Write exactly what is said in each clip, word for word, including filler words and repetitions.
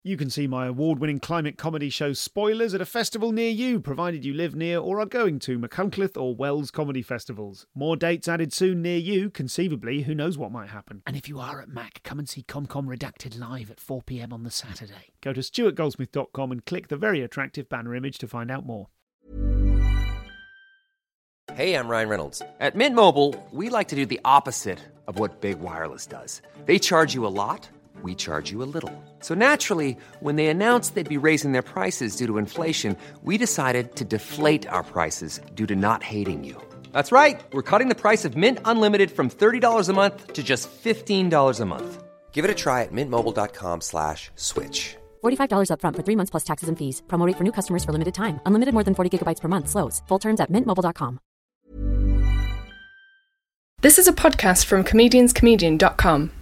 You can see my award-winning climate comedy show Spoilers at a festival near you, provided you live near or are going to Machynlleth or Wells comedy festivals. More dates added soon near you, conceivably, who knows what might happen. And if you are at Mac, come and see ComCom Redacted live at four p.m. on the Saturday. Go to stuart goldsmith dot com and click the very attractive banner image to find out more. Hey, I'm Ryan Reynolds. At Mint Mobile, we like to do the opposite of what Big Wireless does. They charge you a lot. We charge you a little. So naturally, when they announced they'd be raising their prices due to inflation, we decided to deflate our prices due to not hating you. That's right. We're cutting the price of Mint Unlimited from thirty dollars a month to just fifteen dollars a month. Give it a try at mintmobile.com slash switch. forty-five dollars up front for three months plus taxes and fees. Promo rate for new customers for limited time. Unlimited more than forty gigabytes per month. Slows full terms at mint mobile dot com. This is a podcast from comedians comedian dot com.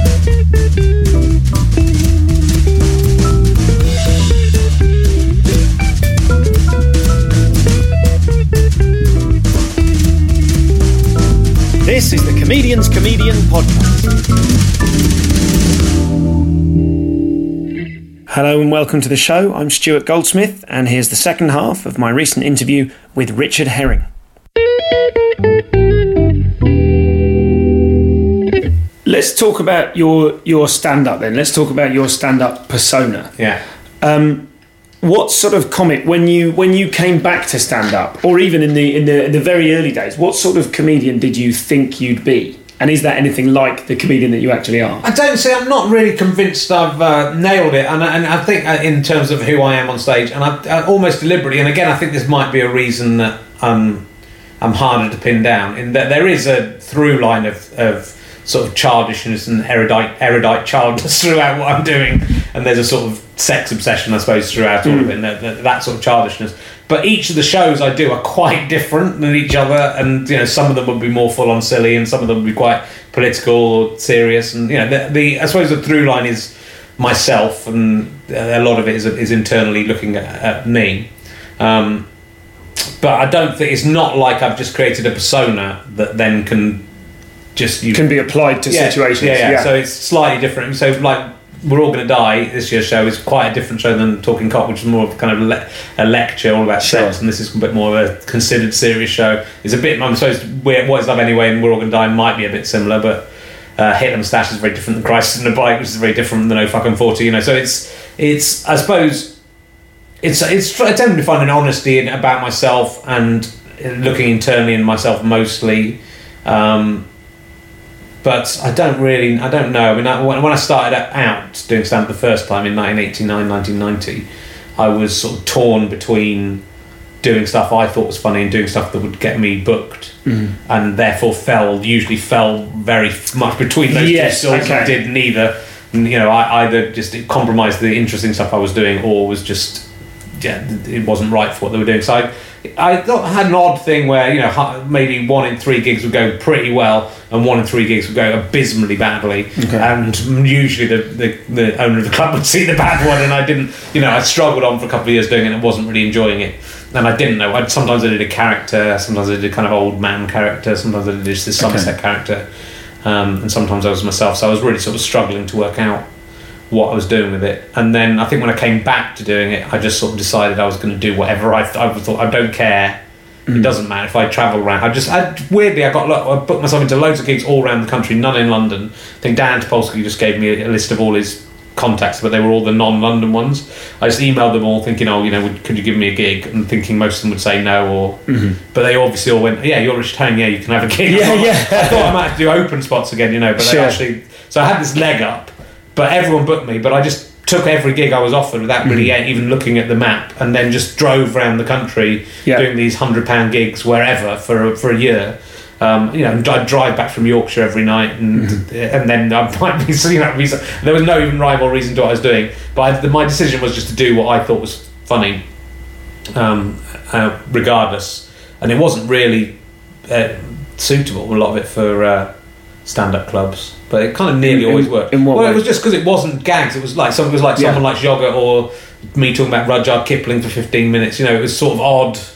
This is the Comedians Comedian Podcast. Hello and welcome to the show. I'm Stuart Goldsmith, and here's the second half of my recent interview with Richard Herring. Let's talk about your your stand-up then. Let's talk about your stand-up persona. Yeah. Um, what sort of comic, when you when you came back to stand-up, or even in the in the in the very early days, what sort of comedian did you think you'd be? And is that anything like the comedian that you actually are? I don't see. I'm not really convinced I've uh, nailed it, and, and I think uh, in terms of who I am on stage, and I, I almost deliberately. And again, I think this might be a reason that um, I'm harder to pin down. In that there is a through line of, of sort of childishness and erudite erudite childness throughout what I'm doing, and there's a sort of sex obsession, I suppose, throughout all mm. of it. And that, that, that sort of childishness. But each of the shows I do are quite different than each other, and you know, some of them would be more full on silly, and some of them would be quite political or serious. And you know, the, the I suppose the through line is myself, and a lot of it is is internally looking at, at me. Um, but I don't think it's not like I've just created a persona that then can just you, can be applied to yeah, situations. Yeah, yeah, yeah. So it's slightly different. So like, We're All Gonna Die, this year's show, is quite a different show than Talking Cock, which is more of kind of le- a lecture all about sure. sex, and this is a bit more of a considered serious show. It's a bit, I suppose, What Is Love Anyway and We're All Gonna Die might be a bit similar, but uh, Hitler Moustache is very different than Crisis on the Bike, which is very different than Oh Fucking forty, you know. So it's, it's I suppose, it's it's attempting to find an honesty in, about myself and looking internally in myself mostly. Um, But I don't really, I don't know. I mean, I, when I started out doing stand-up the first time in nineteen eighty-nine, nineteen ninety, I was sort of torn between doing stuff I thought was funny and doing stuff that would get me booked, mm. and therefore fell, usually fell very much between those yes, two sorts okay. and did neither. You know, I either just it compromised the interesting stuff I was doing, or was just, yeah, it wasn't right for what they were doing. So I, I had an odd thing where, you know, maybe one in three gigs would go pretty well and one in three gigs would go abysmally badly, okay. and usually the, the, the owner of the club would see the bad one, and I didn't, you know, I struggled on for a couple of years doing it and wasn't really enjoying it, and I didn't know. I'd, sometimes I did a character, sometimes I did a kind of old man character, sometimes I did just this Somerset okay. character, um, and sometimes I was myself, so I was really sort of struggling to work out what I was doing with it. And then I think when I came back to doing it, I just sort of decided I was going to do whatever I, I thought. I don't care. Mm. It doesn't matter if I travel around. I just I, weirdly I got I booked myself into loads of gigs all around the country, none in London. I think Dan Topolsky just gave me a, a list of all his contacts, but they were all the non-London ones. I just emailed them all thinking, oh, you know, would, could you give me a gig? And thinking most of them would say no, or mm-hmm. but they obviously all went, yeah, you're Richard Herring, yeah, you can have a gig. Yeah, I yeah. I thought I might have to do open spots again, you know, but sure. they actually. So I had this leg up. But everyone booked me, but I just took every gig I was offered without really mm. even looking at the map, and then just drove around the country yeah. doing these hundred pound gigs wherever for a, for a year. Um, you know, I'd drive back from Yorkshire every night, and mm. and then I might be, you know, there was no even rhyme or reason to what I was doing. But I, the, my decision was just to do what I thought was funny, um, uh, regardless, and it wasn't really uh, suitable, a lot of it, for uh, stand-up clubs. But it kind of nearly in, always worked. In what well, way? It was just because it wasn't gags. It was like some. It was like yeah. someone like Jogger or me talking about Rudyard Kipling for fifteen minutes. You know, it was sort of odd.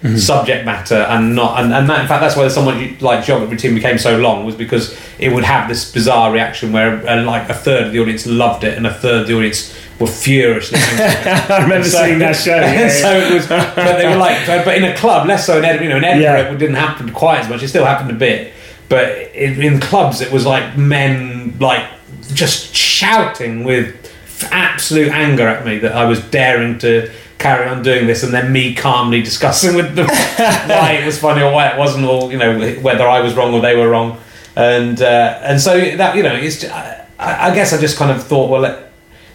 mm-hmm. subject matter and not and, and that in fact that's why someone like Geography Routine became so long, was because it would have this bizarre reaction where uh, like a third of the audience loved it and a third of the audience were furiously angry. I remember so, seeing that show. Yeah, so it was, but they were like, but in a club, less so in Edinburgh. You know, in Edinburgh yeah. it didn't happen quite as much. It still happened a bit, but in, in clubs it was like men like just shouting with absolute anger at me that I was daring to carry on doing this, and then me calmly discussing with them why it was funny or why it wasn't, or you know whether I was wrong or they were wrong, and uh, and so that you know it's. Just, I, I guess I just kind of thought, well. Let,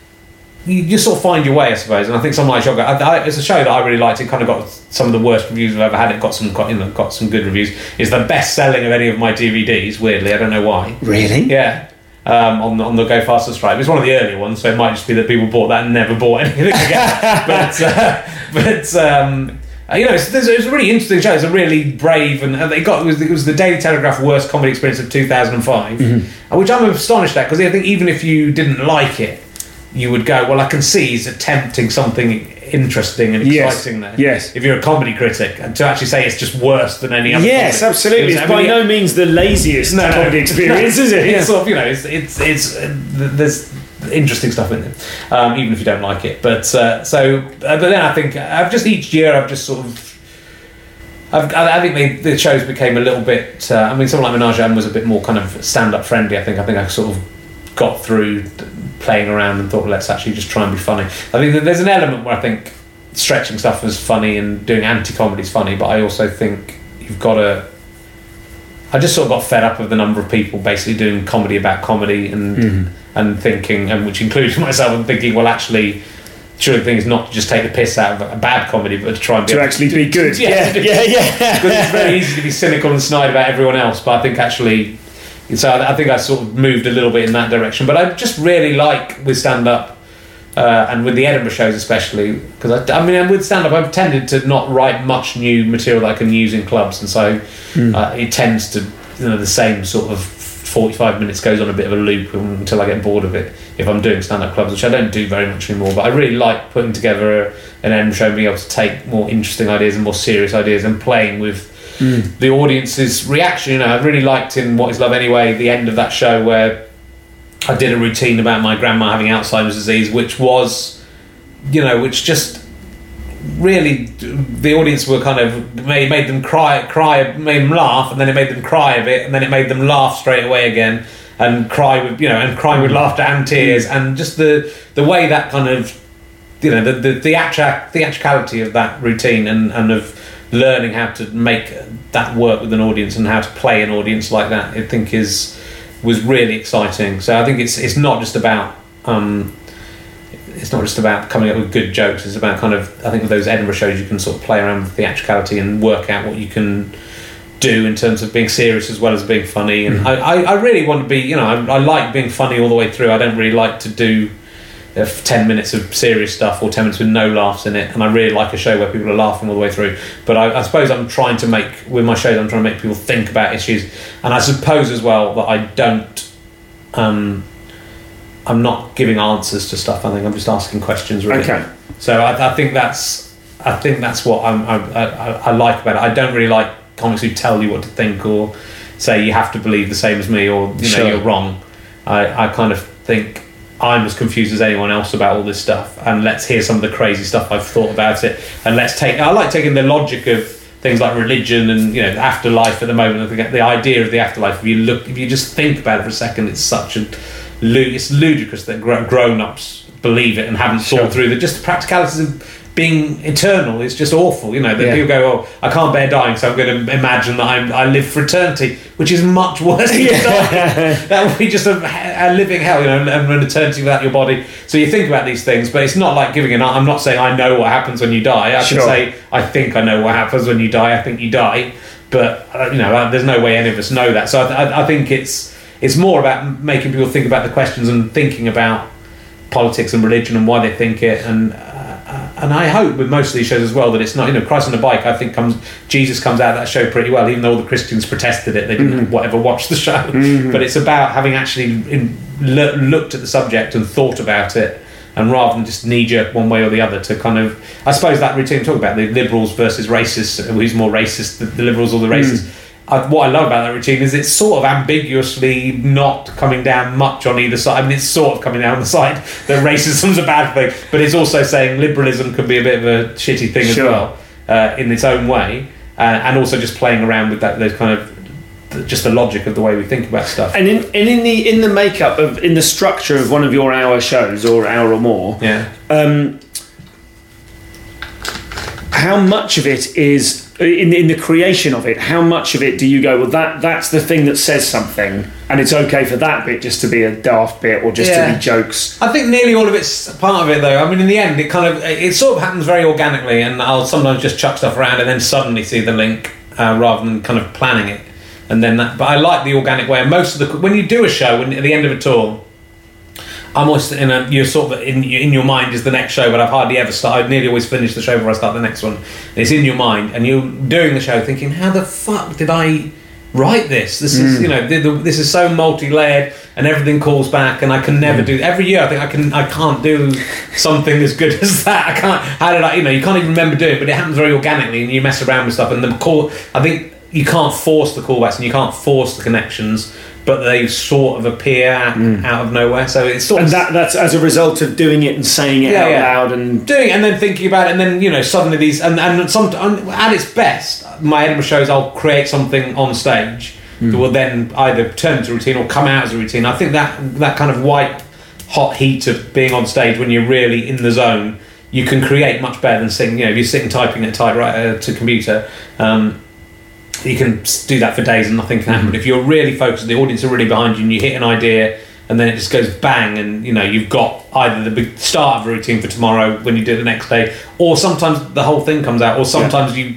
You just sort of find your way, I suppose, and I think something like Shotgun, I, I, it's a show that I really liked. It kind of got some of the worst reviews I've ever had. It got some, got, you know, got some good reviews. It's the best selling of any of my D V Ds. Weirdly, I don't know why. Really? Yeah. Um, on the, on the Go Faster Stripe. It's one of the earlier ones, so it might just be that people bought that and never bought anything again. but uh, but um, you know, it's, it's a really interesting show. It's a really brave, and it got it was, it was the Daily Telegraph worst comedy experience of two thousand five, mm-hmm. which I'm astonished at, because I think even if you didn't like it, you would go, well, I can see he's attempting something interesting and exciting yes, there. Yes. If you're a comedy critic, and to actually say it's just worse than any other yes, comedy. absolutely. It's by no means the laziest no, comedy experience, no, is it? It's sort of, you know, it's, it's, it's uh, there's interesting stuff in it, um, even if you don't like it. But uh, so, uh, but then I think I've just each year I've just sort of, I've, I think the, the shows became a little bit. Uh, I mean, someone like Menage a was a bit more kind of stand-up friendly. I think. I think I sort of got through playing around and thought, well, let's actually just try and be funny. I think there's an element where I think stretching stuff is funny and doing anti-comedy is funny, but I also think you've got to. I just sort of got fed up with the number of people basically doing comedy about comedy and mm-hmm. and thinking, and which includes myself, and thinking, well, actually, sure, the thing is not to just take the piss out of a bad comedy, but to try and be to actually to, be good. To, yeah, yeah, yeah. yeah. Because it's very easy to be cynical and snide about everyone else, but I think actually. So I think I sort of moved a little bit in that direction, but I just really like with stand-up uh, and with the Edinburgh shows especially, because I, I mean with stand-up I've tended to not write much new material that I can use in clubs, and so mm. uh, it tends to, you know, the same sort of forty-five minutes goes on a bit of a loop until I get bored of it if I'm doing stand-up clubs, which I don't do very much anymore, but I really like putting together a, an Edinburgh show and being able to take more interesting ideas and more serious ideas and playing with Mm. the audience's reaction. You know, I really liked in What Is Love Anyway, the end of that show where I did a routine about my grandma having Alzheimer's disease, which was, you know, which just really the audience were kind of made, made them cry, cry, made them laugh, and then it made them cry a bit, and then it made them laugh straight away again, and cry with, you know, and cry with laughter and tears, and just the the way that kind of, you know, the the, the theatric, theatricality of that routine and and of learning how to make that work with an audience and how to play an audience like that, I think is was really exciting. So I think it's it's not just about um, it's not just about coming up with good jokes. It's about kind of, I think with those Edinburgh shows you can sort of play around with theatricality and work out what you can do in terms of being serious as well as being funny. And mm-hmm. I, I, I really want to be, you know, I, I like being funny all the way through. I don't really like to do ten minutes of serious stuff or ten minutes with no laughs in it, and I really like a show where people are laughing all the way through. But I, I suppose I'm trying to make, with my shows, I'm trying to make people think about issues, and I suppose as well that I don't um, I'm not giving answers to stuff. I think I'm just asking questions really. Okay. So I, I think that's I think that's what I'm, I, I, I like about it. I don't really like comics who tell you what to think or say you have to believe the same as me, or you know, sure. you're wrong. I, I kind of think I'm as confused as anyone else about all this stuff, and let's hear some of the crazy stuff I've thought about it, and let's take I like taking the logic of things like religion and, you know, afterlife at the moment. The idea of the afterlife, if you look if you just think about it for a second, it's such a it's ludicrous that grown-ups believe it and haven't sure. thought through the just the practicalities of being eternal. It's just awful, you know, that yeah. people go, oh, I can't bear dying, so I'm going to imagine that I'm, I live for eternity, which is much worse than yeah. dying. That would be just a, a living hell, you know, and an eternity without your body. So you think about these things, but it's not like giving an I'm not saying I know what happens when you die. I sure. can say I think I know what happens when you die. I think you die, but uh, you know, uh, there's no way any of us know that. So I, I, I think it's it's more about making people think about the questions and thinking about politics and religion and why they think it. And uh, and I hope with most of these shows as well that it's not, you know, Christ on the Bike, I think comes Jesus comes out of that show pretty well, even though all the Christians protested it. They didn't mm-hmm. whatever watch the show. Mm-hmm. But it's about having actually in, lo- looked at the subject and thought about it and rather than just knee-jerk one way or the other to kind of, I suppose that routine talk about the liberals versus racists, who's more racist, the, the liberals or the racists. Mm. I, what I love about that routine is it's sort of ambiguously not coming down much on either side. I mean, it's sort of coming down on the side that racism's a bad thing, but it's also saying liberalism can be a bit of a shitty thing sure. as well, uh, in its own way, uh, and also just playing around with that, those kind of, just the logic of the way we think about stuff. And in and in the in the makeup of in the structure of one of your hour shows or hour or more, yeah. Um, how much of it is in in the creation of it? How much of it do you go, well, that that's the thing that says something, and it's okay for that bit just to be a daft bit or just yeah. to be jokes? I think nearly all of it's part of it, though. I mean, in the end, it kind of it sort of happens very organically, and I'll sometimes just chuck stuff around and then suddenly see the link uh, rather than kind of planning it. And then that, but I like the organic way. And most of the when you do a show, when at the end of a tour, I'm always in a you're sort of in in your mind is the next show, but I've hardly ever started. I nearly always finish the show before I start the next one. And it's in your mind, and you're doing the show thinking, "How the fuck did I write this? This is mm. you know the, the, this is so multi-layered, and everything calls back, and I can never mm. do every year. I think I can I can't do something as good as that. I can't. How did I? You know, you can't even remember doing it, but it happens very organically, and you mess around with stuff, and the call. I think you can't force the callbacks, and you can't force the connections. But they sort of appear mm. out of nowhere, so it's sort and of that, that's as a result of doing it and saying it yeah, out yeah. loud and doing it, and then thinking about it, and then you know suddenly these and and some at its best, my Edinburgh shows I'll create something on stage mm. that will then either turn into a routine or come out as a routine. I think that that kind of white hot heat of being on stage when you're really in the zone, you can create much better than sitting. You know, if you're sitting typing at a typewriter to computer. Um, You can do that for days and nothing can happen. Mm-hmm. If you're really focused, the audience are really behind you, and you hit an idea, and then it just goes bang, and you know you've got either the big start of a routine for tomorrow when you do it the next day, or sometimes the whole thing comes out, or sometimes yeah. you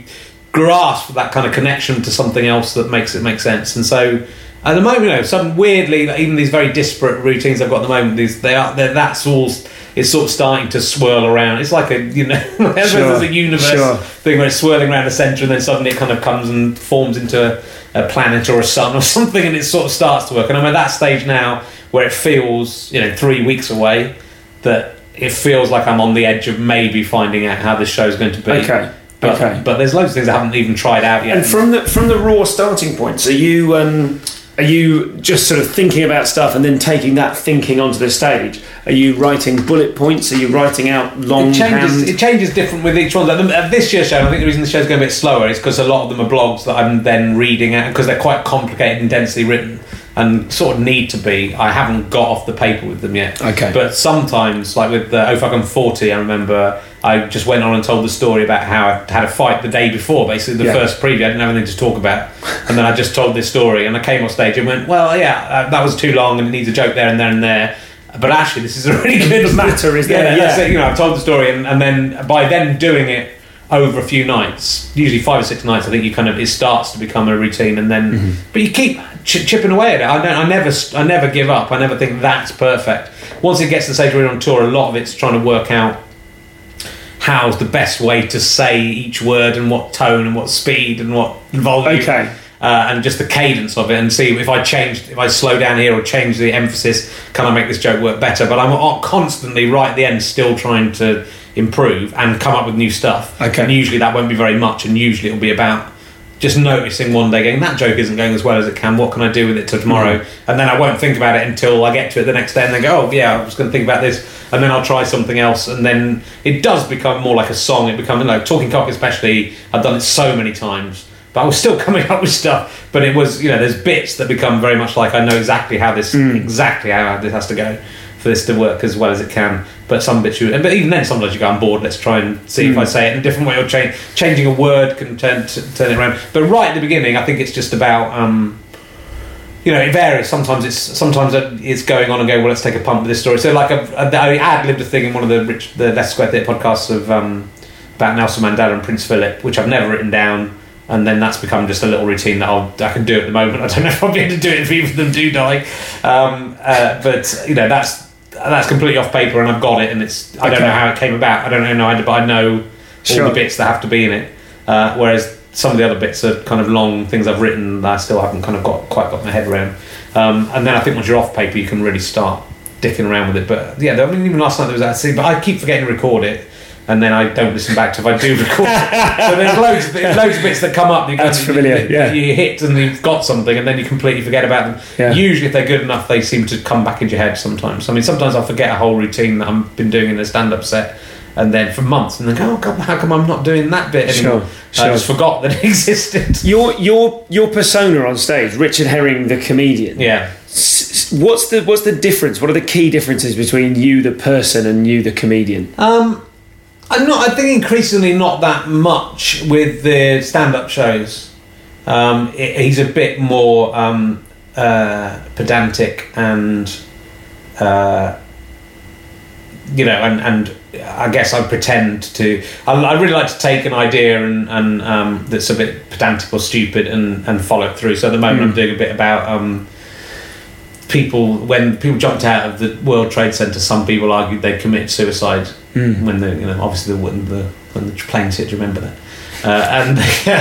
grasp that kind of connection to something else that makes it make sense. And so, at the moment, you know, some weirdly, like, even these very disparate routines I've got at the moment, these they are that's all. It's sort of starting to swirl around. It's like a, you know, sure, there's a universe sure. thing where it's swirling around the centre, and then suddenly it kind of comes and forms into a, a planet or a sun or something, and it sort of starts to work. And I'm at that stage now where it feels, you know, three weeks away, that it feels like I'm on the edge of maybe finding out how this show's going to be. Okay. But, okay. but there's loads of things I haven't even tried out yet. And from the from the raw starting points, are you um, are you just sort of thinking about stuff and then taking that thinking onto the stage? Are you writing bullet points? Are you writing out long it changes, hand? It changes different with each one. Like this year's show, I think the reason the show's going a bit slower is because a lot of them are blogs that I'm then reading out because they're quite complicated and densely written and sort of need to be. I haven't got off the paper with them yet. Okay. But sometimes, like with the Oh Fuck I'm forty, I remember I just went on and told the story about how I had a fight the day before, basically the yeah. first preview. I didn't have anything to talk about. And then I just told this story, and I came off stage and went, well, yeah, uh, that was too long and it needs a joke there and there and there. But actually, this is a really good matter, is yeah, there? Yeah, yeah. You know, I've told the story, and, and then by then doing it over a few nights, usually five or six nights, I think you kind of it starts to become a routine, and then mm-hmm. but you keep ch- chipping away at it. I don't. I never. I never give up. I never think that's perfect. Once it gets to the stage where you're on tour, a lot of it's trying to work out how's the best way to say each word and what tone and what speed and what volume. Okay. Uh, and just the cadence of it, and see if I change, if I slow down here or change the emphasis, can I make this joke work better? But I'm constantly right at the end, still trying to improve and come up with new stuff. Okay. And usually that won't be very much, and usually it'll be about just noticing one day, going, that joke isn't going as well as it can. What can I do with it till tomorrow? Mm. And then I won't think about it until I get to it the next day, and then go, oh yeah, I was going to think about this, and then I'll try something else, and then it does become more like a song. It becomes, you know, Talking Cock especially. I've done it so many times. But I was still coming up with stuff. But it was, you know, there's bits that become very much like I know exactly how this, mm. exactly how this has to go for this to work as well as it can. But some bits, you, but even then, sometimes you go, I'm bored. Let's try and see mm. if I say it in a different way, or change, changing a word can turn t- turn it around. But right at the beginning, I think it's just about, um, you know, it varies. Sometimes it's sometimes it's going on and going, well, let's take a pump with this story. So like a, a, I ad-libbed a thing in one of the Rich, the Leicester Square Theatre podcasts of um, about Nelson Mandela and Prince Philip, which I've never written down. And then that's become just a little routine that I'll, I can do at the moment. I don't know if I'll be able to do it if either of them do die. Um, uh, but, you know, that's that's completely off paper, and I've got it, and it's I okay. don't know how it came about. I don't know either, but I know sure. all the bits that have to be in it. Uh, whereas some of the other bits are kind of long things I've written that I still haven't kind of got quite got my head around. Um, and then I think once you're off paper, you can really start dicking around with it. But yeah, I mean, even last night there was that scene, but I keep forgetting to record it. And then I don't listen back to if I do record it. So there's loads, of, loads of bits that come up. You That's you, familiar, you, yeah. You hit and you've got something, and then you completely forget about them. Yeah. Usually, if they're good enough, they seem to come back into your head sometimes. I mean, sometimes I'll forget a whole routine that I've been doing in a stand-up set, and then for months, and then go, oh God, how come I'm not doing that bit anymore? Sure, I sure. just forgot that it existed. Your your your persona on stage, Richard Herring, the comedian. Yeah. S- What's the what's the difference? What are the key differences between you, the person, and you, the comedian? Um, I'm not. I think increasingly not that much with the stand-up shows. Um, it, he's a bit more um, uh, pedantic and, uh, you know, and, and I guess I pretend to. I, I really like to take an idea and, and um, that's a bit pedantic or stupid and, and follow it through. So at the moment, Mm. I'm doing a bit about. Um, People, when people jumped out of the World Trade Center, some people argued they committed suicide Mm. when the, you know, obviously the when the when the planes hit. Do you remember that? Uh, and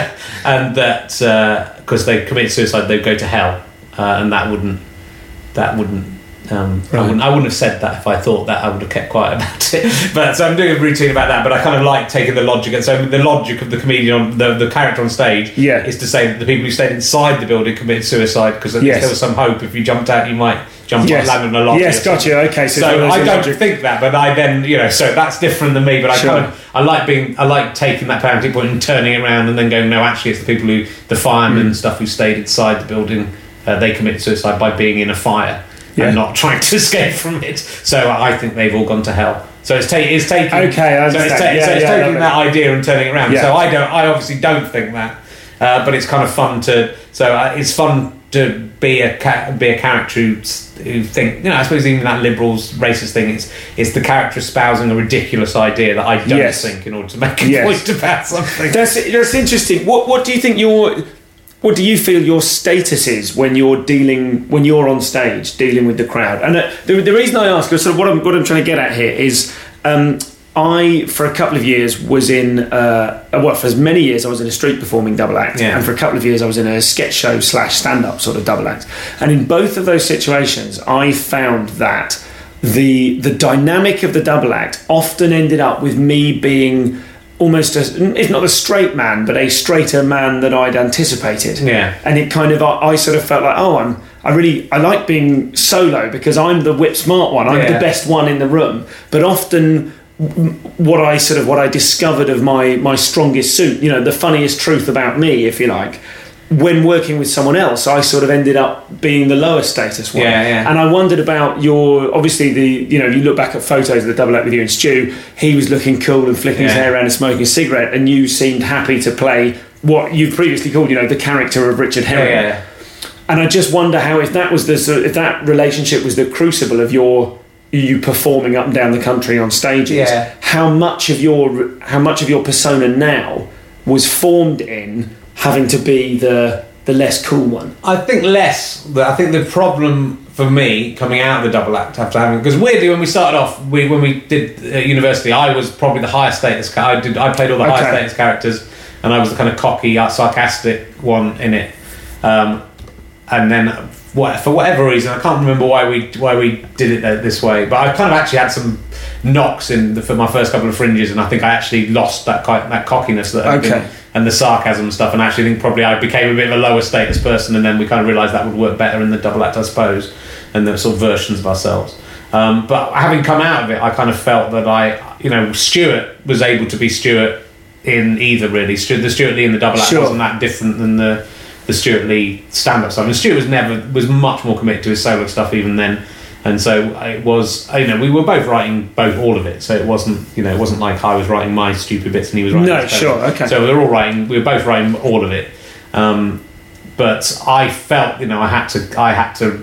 and that because uh, they committed suicide, they'd go to hell, uh, and that wouldn't that wouldn't. Um, Right. I wouldn't. I wouldn't have said that if I thought that. I would have kept quiet about it. But so I'm doing a routine about that. But I kind of like taking the logic. And so the logic of the comedian, on the the character on stage, Yeah. is to say that the people who stayed inside the building committed suicide because at least Yes. there was some hope. If you jumped out, you might jump Yes. out, land on a lottery. Yes, or something. gotcha. Okay, so, So there's I a don't logic. think that, but I then, you know, so that's different than me. But I Sure. kind of, I like being, I like taking that pedantic point and turning it around and then going, no, actually, it's the people who, the firemen Mm. and stuff who stayed inside the building, uh, they committed suicide by being in a fire Yeah. and not trying to escape from it. So I think they've all gone to hell. So it's, ta- it's taking, Okay, I so it's, understand. ta- Yeah, so it's yeah, taking that that idea and turning it around. Yeah. So I don't, I obviously don't think that, uh, but it's kind of fun to. So uh, it's fun to be a ca- be a character who, who think, you know, I suppose even that liberals racist thing, it's it's the character espousing a ridiculous idea that I don't Yes. think in order to make a Yes. point about something. That's that's interesting. What what do you think your what do you feel your status is when you're dealing when you're on stage dealing with the crowd? And uh, the, the reason I ask, or sort of what I'm what I'm trying to get at here is. Um, I, for a couple of years, was in, uh, well, for as many years, I was in a street performing double act. Yeah. And for a couple of years, I was in a sketch show slash stand-up sort of double act. And in both of those situations, I found that the the dynamic of the double act often ended up with me being almost, a, if not a straight man, but a straighter man than I'd anticipated. Yeah. And it kind of, I, I sort of felt like, oh, I'm, I really, I like being solo because I'm the whip smart one. I'm Yeah. the best one in the room. But often what I sort of what I discovered of my my strongest suit, you know, the funniest truth about me, if you like, when working with someone else, I sort of ended up being the lower status one. Yeah, yeah. And I wondered about your, obviously the, you know, you look back at photos of the double act with you and Stu, he was looking cool and flicking his Yeah. hair around and smoking a cigarette, and you seemed happy to play what you've previously called, you know, the character of Richard Yeah, Herring. yeah, yeah. And I just wonder how, if that was the sort of- if that relationship was the crucible of your you performing up and down the country on stages, Yeah. how much of your how much of your persona now was formed in having to be the the less cool one. I think less. But I think the problem for me coming out of the double act after having, because weirdly when we started off, we when we did uh, university, I was probably the highest status. ca- I did. I played all the Okay. highest status characters, and I was the kind of cocky, uh, sarcastic one in it. Um, and then, what, for whatever reason, I can't remember why we why we did it uh, this way. But I kind of actually had some knocks in the, for my first couple of fringes, and I think I actually lost that ki- that cockiness that I'd been- Okay. and the sarcasm and stuff, and actually think probably I became a bit of a lower status person, and then we kind of realised that would work better in the double act, I suppose, and the sort of versions of ourselves. Um, but having come out of it, I kind of felt that I, you know, Stuart was able to be Stuart in either really. Stuart, the Stuart Lee in the double act Sure. wasn't that different than the the Stuart Lee stand-up stuff. And Stuart was never was much more committed to his solo stuff even then. And so it was, you know, we were both writing both all of it. So it wasn't, you know, it wasn't like I was writing my stupid bits and he was writing No, his sure, better. okay. So we were all writing, we were both writing all of it. Um, but I felt, you know, I had to, I had to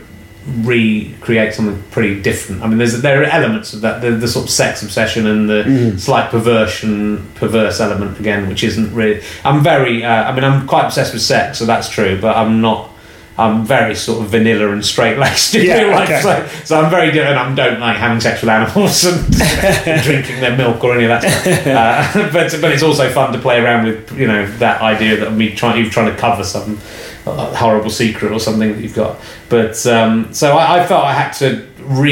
recreate something pretty different. I mean, there's there are elements of that, the, the sort of sex obsession and the Mm-hmm. slight perversion, perverse element again, which isn't really. I'm very, uh, I mean, I'm quite obsessed with sex, so that's true. But I'm not. I'm very sort of vanilla and straight laced. Yeah, like, okay. so, so I'm very different. I don't like having sex with animals and, and drinking their milk or any of that stuff. Uh, but but it's also fun to play around with, you know, that idea that me trying you trying to cover some horrible secret or something that you've got. But um, so I, I felt I had to re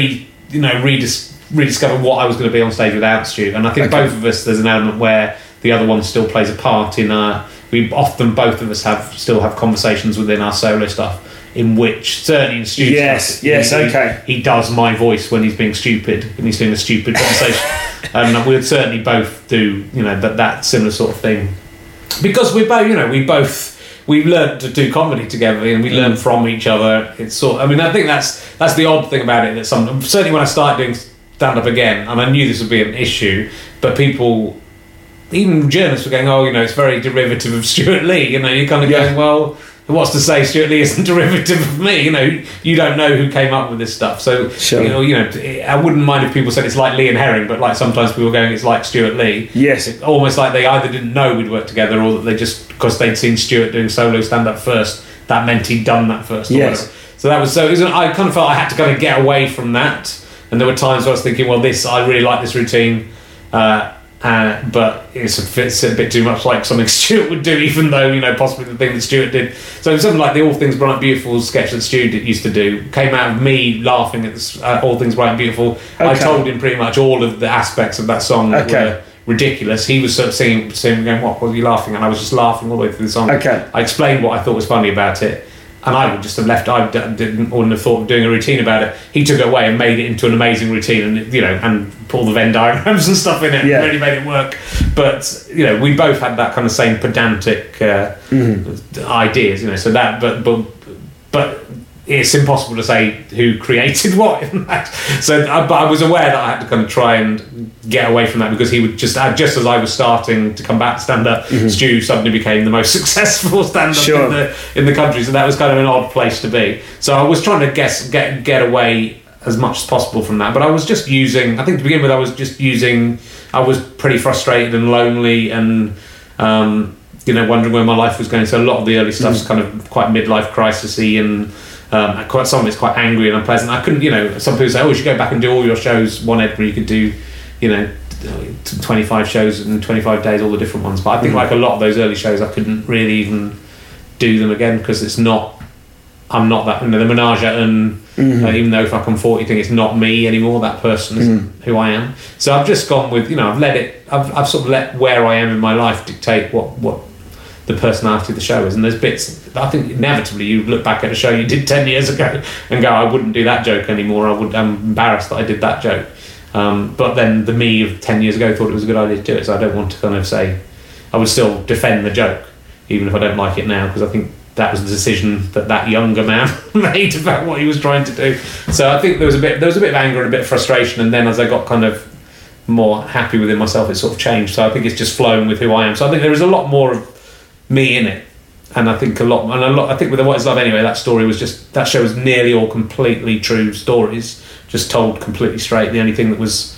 you know, redis- rediscover what I was going to be on stage without Stu. And I think Okay. both of us, there's an element where the other one still plays a part in our. We often both of us have still have conversations within our solo stuff in which certainly in Stu's Yes, stuff, yes, he, okay. he does my voice when he's being stupid and he's doing a stupid conversation. And we would certainly both do, you know, that that similar sort of thing because we both, you know, we both. We've learned to do comedy together, and we learn from each other. It's sort. I mean, I think that's that's the odd thing about it. That some certainly when I started doing stand up again, and I knew this would be an issue, but people, even journalists, were going, "Oh, you know, it's very derivative of Stuart Lee." You know, you're kind of Yeah. going, "Well, what's to say Stuart Lee isn't derivative of me?" You know, you don't know who came up with this stuff. So Sure. you know, you know, I wouldn't mind if people said it's like Lee and Herring, but like sometimes people are going, it's like Stuart Lee. Yes. It's almost like they either didn't know we'd worked together, or that they just because they'd seen Stuart doing solo stand up first, that meant he'd done that first. Or Yes. whatever. So that was so. It was, I kind of felt I had to kind of get away from that, and there were times where I was thinking, well, this I really like this routine. Uh, Uh, but it's a, it's a bit too much like something Stuart would do, even though, you know, possibly the thing that Stuart did. So something like the All Things Bright and Beautiful sketch that Stuart used to do came out of me laughing at this, uh, All Things Bright and Beautiful. I Okay. told him pretty much all of the aspects of that song that Okay. were ridiculous. He was sort of singing, singing, going, "What? What were you laughing at?" And I was just laughing all the way through the song. Okay. I explained what I thought was funny about it. And I would just have left. I d- didn't, wouldn't have thought of doing a routine about it. He took it away and made it into an amazing routine, and you know, and put all the Venn diagrams and stuff in it. Yeah. And really made it work. But you know, we both had that kind of same pedantic uh, Mm-hmm. ideas. You know, so that, but but but it's impossible to say who created what in that. So, uh, but I was aware that I had to kind of try and get away from that because he would just, uh, just as I was starting to come back to stand up, Mm-hmm. Stu suddenly became the most successful stand up Sure. in the in the country. So that was kind of an odd place to be. So I was trying to guess, get get away as much as possible from that. But I was just using. I think to begin with, I was just using. I was pretty frustrated and lonely and. Um, you know, wondering where my life was going. So a lot of the early stuff's Mm. kind of quite midlife crisis-y and um, quite some of it's quite angry and unpleasant. I couldn't, you know, some people say, "Oh, you should go back and do all your shows one Edinburgh. You could do, you know, twenty-five shows in twenty-five days, all the different ones." But I think like a lot of those early shows, I couldn't really even do them again because it's not. I'm not that. You know, the Menage and uh, even though if I come forty, think it's not me anymore. That person isn't who I am. So I've just gone with, you know, I've let it. I've I've sort of let where I am in my life dictate what what the personality of the show is. And there's bits. I think inevitably you look back at a show you did ten years ago and go, "I wouldn't do that joke anymore. I would. I'm embarrassed that I did that joke." Um, but then the me of ten years ago thought it was a good idea to do it. So I don't want to kind of say. I would still defend the joke, even if I don't like it now, because I think. That was the decision that that younger man made about what he was trying to do. So I think there was a bit there was a bit of anger and a bit of frustration, and then as I got kind of more happy within myself, it sort of changed. So I think it's just flowing with who I am. So I think there is a lot more of me in it, and I think a lot and a lot. I think with the What Is Love Anyway, that story was just that show was nearly all completely true stories, just told completely straight. The only thing that was.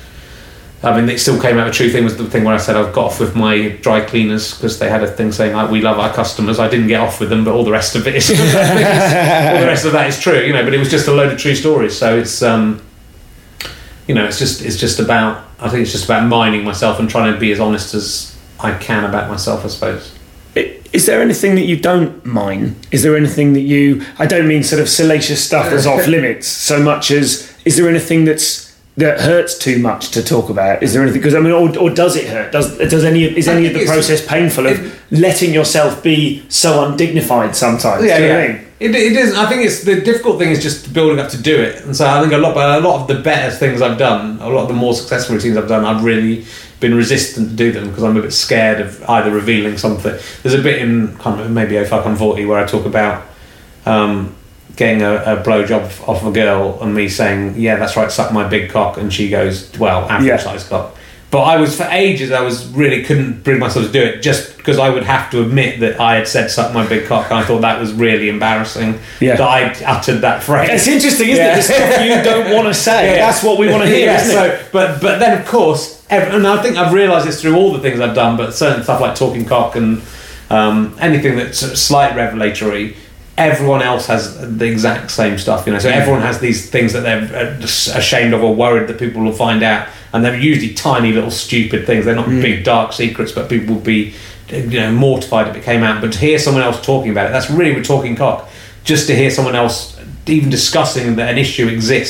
I mean, it still came out. A true thing was the thing where I said I've got off with my dry cleaners because they had a thing saying like, "We love our customers." I didn't get off with them, but all the rest of it is all the rest of that is true, you know. But it was just a load of true stories. So it's um, you know, it's just it's just about. I think it's just about mining myself and trying to be as honest as I can about myself, I suppose. Is there anything that you don't mind? Is there anything that you... I don't mean sort of salacious stuff that's off limits so much as... Is there anything that's that hurts too much to talk about? Is there anything... Because, I mean, or, or does it hurt? Does does any Is any of the process painful of it, letting yourself be so undignified sometimes? Yeah, Do you know yeah. what I mean? It, it is. I think it's the difficult thing is just building up to do it, and so I think a lot, a lot of the better things I've done, a lot of the more successful routines I've done, I've really been resistant to do them because I'm a bit scared of either revealing something. There's a bit in kind of maybe if I come forty where I talk about um, getting a, a blowjob off a girl and me saying, "Yeah, that's right, suck my big cock," and she goes, "Well, average Yeah. size cock." But I was, for ages, I was really couldn't bring myself to do it just because I would have to admit that I had said suck my big cock, and I thought that was really embarrassing Yeah. that I uttered that phrase. It's interesting, isn't Yeah. it? The stuff you don't want to say. Yeah. That's what we want to hear, Yeah, isn't so, it? But, but then, of course, ev- and I think I've realised this through all the things I've done, but certain stuff like talking cock and um, anything that's sort of slight revelatory, everyone else has the exact same stuff, you know. So everyone has these things that they're ashamed of or worried that people will find out, and they're usually tiny little stupid things. They're not Mm. big dark secrets, but people will be, you know, mortified if it came out. But to hear someone else talking about it, that's really with talking cock. Just to hear someone else even discussing that an issue exists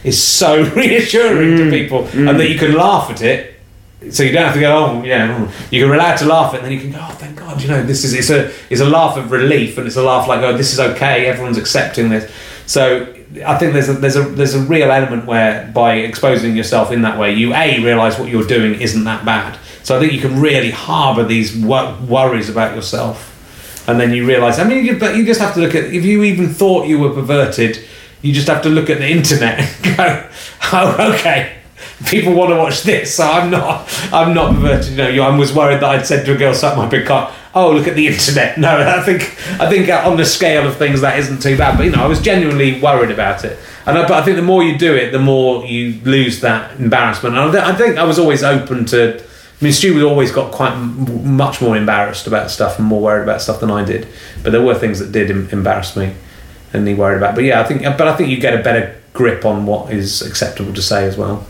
is so reassuring mm. to people, mm. and that you can laugh at it. So you don't have to go, oh, yeah, you can allowed to laugh at it, and then you can go, oh, thank God, you know, this is, it's a, it's a laugh of relief, and it's a laugh like, oh, this is okay, everyone's accepting this. So I think there's a, there's a, there's a real element where by exposing yourself in that way, you, A, realise what you're doing isn't that bad. So I think you can really harbour these wor- worries about yourself, and then you realise, I mean, you, but you just have to look at, if you even thought you were perverted, you just have to look at the internet and go, oh, okay, people want to watch this, so I'm not I'm not perverted. You know, I was worried that I'd said to a girl, suck my big cock. Oh, look at the internet. No, I think I think on the scale of things that isn't too bad. But, you know, I was genuinely worried about it. And I, but I think the more you do it, the more you lose that embarrassment. And I, I think I was always open to... I mean, Stu was always got quite m- much more embarrassed about stuff and more worried about stuff than I did. But there were things that did em- embarrass me and he worried about. But yeah, I think but I think you get a better grip on what is acceptable to say as well.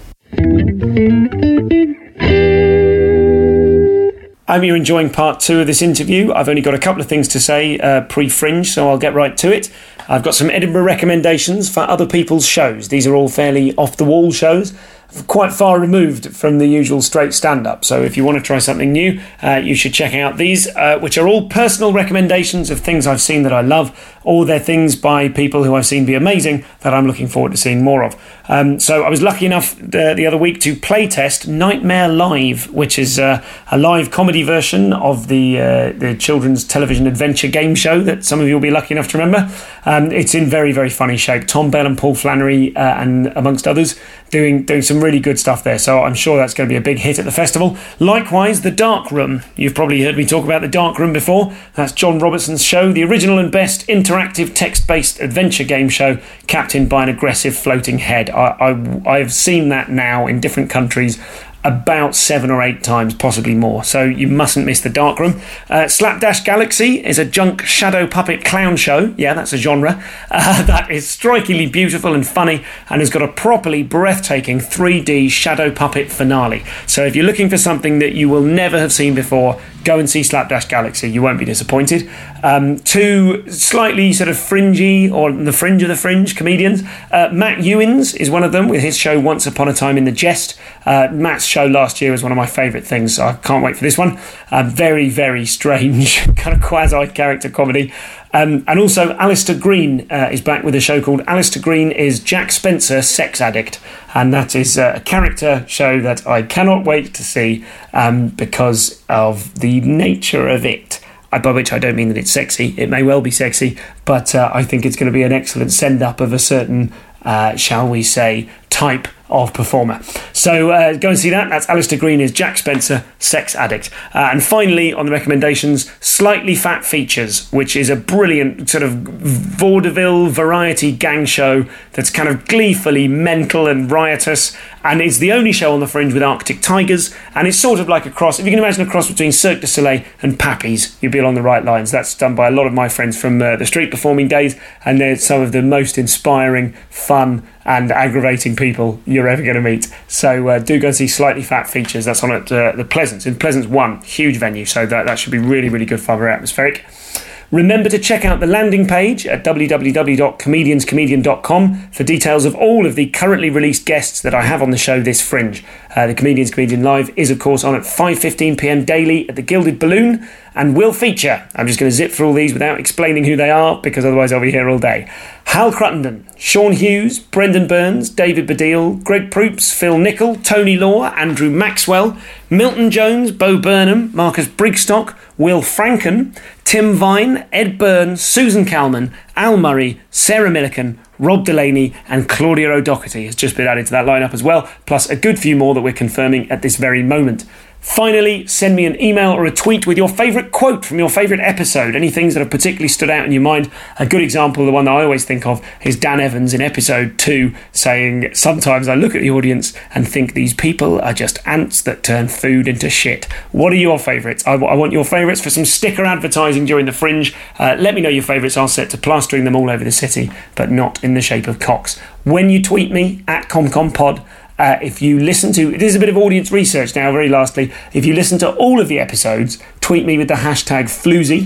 I hope you're enjoying part two of this interview. I've only got a couple of things to say uh, pre-Fringe, so I'll get right to it. I've got some Edinburgh recommendations for other people's shows. These are all fairly off-the-wall shows, quite far removed from the usual straight stand-up. So if you want to try something new, uh, you should check out these, uh, which are all personal recommendations of things I've seen that I love, or they're things by people who I've seen be amazing that I'm looking forward to seeing more of. Um, so I was lucky enough the, the other week to playtest Nightmare Live, which is uh, a live comedy version of the uh, the children's television adventure game show that some of you will be lucky enough to remember. Um, it's in very, very funny shape. Tom Bell and Paul Flannery, uh, and amongst others, doing doing some really good stuff there. So I'm sure that's going to be a big hit at the festival. Likewise, The Dark Room. You've probably heard me talk about The Dark Room before. That's John Robertson's show, the original and best interactive text-based adventure game show captained by an aggressive floating head. I, I, I've seen that now in different countries about seven or eight times, possibly more. So you mustn't miss The Dark Room. Uh, Slapdash Galaxy is a junk shadow puppet clown show. Yeah, that's a genre. Uh, that is strikingly beautiful and funny and has got a properly breathtaking three D shadow puppet finale. So if you're looking for something that you will never have seen before, go and see Slapdash Galaxy. You won't be disappointed. Um, two slightly sort of fringy, or the fringe of the fringe comedians. Uh, Matt Ewins is one of them with his show Once Upon a Time in the Jest. Uh, Matt's show last year was one of my favourite things, so I can't wait for this one. Uh, very, very strange, kind of quasi-character comedy. Um, and also Alistair Green uh, is back with a show called Alistair Green is Jack Spencer, Sex Addict. And that is uh, a character show that I cannot wait to see um, because of the nature of it. By which I don't mean that it's sexy. It may well be sexy, but uh, I think it's going to be an excellent send-up of a certain, uh, shall we say, type of performer. So uh, go and see that. That's Alistair Green is Jack Spencer, Sex Addict. Uh, and finally, on the recommendations, Slightly Fat Features, which is a brilliant sort of vaudeville variety gang show that's kind of gleefully mental and riotous, and it's the only show on the Fringe with Arctic Tigers, and it's sort of like a cross, if you can imagine a cross between Cirque du Soleil and Pappy's, you'd be along the right lines. That's done by a lot of my friends from uh, the street performing days, and they're some of the most inspiring, fun and aggravating people you're ever going to meet. So uh, do go and see Slightly Fat Features. That's on at uh, the Pleasance, in Pleasance one, huge venue, so that, that should be really, really good fun, very atmospheric. Remember to check out the landing page at w w w dot comedians comedian dot com for details of all of the currently released guests that I have on the show this Fringe. Uh, the Comedians Comedian Live is, of course, on at five fifteen p m daily at the Gilded Balloon and will feature, I'm just going to zip through all these without explaining who they are because otherwise I'll be here all day, Hal Cruttenden, Sean Hughes, Brendan Burns, David Baddiel, Greg Proops, Phil Nicol, Tony Law, Andrew Maxwell, Milton Jones, Bo Burnham, Marcus Brigstock, Will Franken, Tim Vine, Ed Byrne, Susan Calman, Al Murray, Sarah Millican, Rob Delaney and Claudia O'Doherty has just been added to that lineup as well, plus a good few more that we're confirming at this very moment. Finally, send me an email or a tweet with your favourite quote from your favourite episode, any things that have particularly stood out in your mind. A good example, the one that I always think of, is Dan Evans in episode two saying, sometimes I look at the audience and think these people are just ants that turn food into shit. What are your favourites? I, I want your favourites for some sticker advertising during the Fringe. Uh, let me know your favourites. I'll set to plastering them all over the city, but not in the shape of cocks. When you tweet me, at ComComPod, Uh, if you listen to, this is a bit of audience research now, very lastly, if you listen to all of the episodes, tweet me with the hashtag Floozy,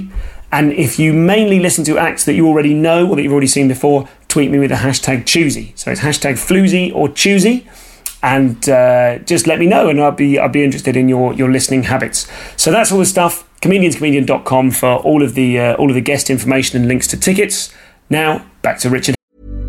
And if you mainly listen to acts that you already know or that you've already seen before, tweet me with the hashtag Choosy. So it's hashtag Floozy or Choosy. And uh, just let me know, and I'll be I'll be interested in your, your listening habits. So that's all the stuff. comedians comedian dot com for all of the uh, all of the guest information and links to tickets. Now back to Richard.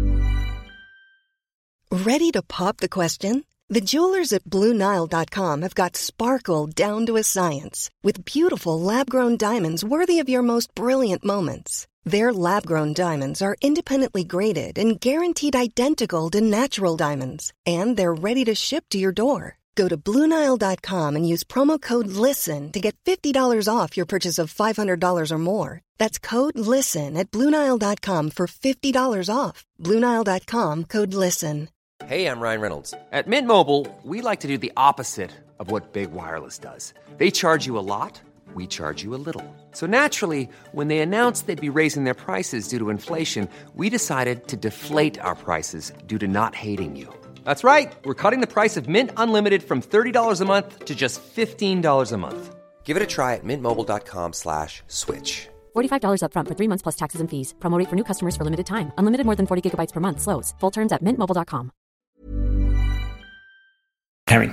Ready to pop the question? The jewelers at Blue Nile dot com have got sparkle down to a science with beautiful lab-grown diamonds worthy of your most brilliant moments. Their lab-grown diamonds are independently graded and guaranteed identical to natural diamonds, and they're ready to ship to your door. Go to Blue Nile dot com and use promo code LISTEN to get fifty dollars off your purchase of five hundred dollars or more. That's code LISTEN at Blue Nile dot com for fifty dollars off. Blue Nile dot com, code LISTEN. Hey, I'm Ryan Reynolds. At Mint Mobile, we like to do the opposite of what Big Wireless does. They charge you a lot, we charge you a little. So naturally, when they announced they'd be raising their prices due to inflation, we decided to deflate our prices due to not hating you. That's right. We're cutting the price of Mint Unlimited from thirty dollars a month to just fifteen dollars a month. Give it a try at mintmobile.com slash switch. forty-five dollars up front for three months plus taxes and fees. Promo rate for new customers for limited time. Unlimited more than forty gigabytes per month. Slows full terms at mint mobile dot com. Herring.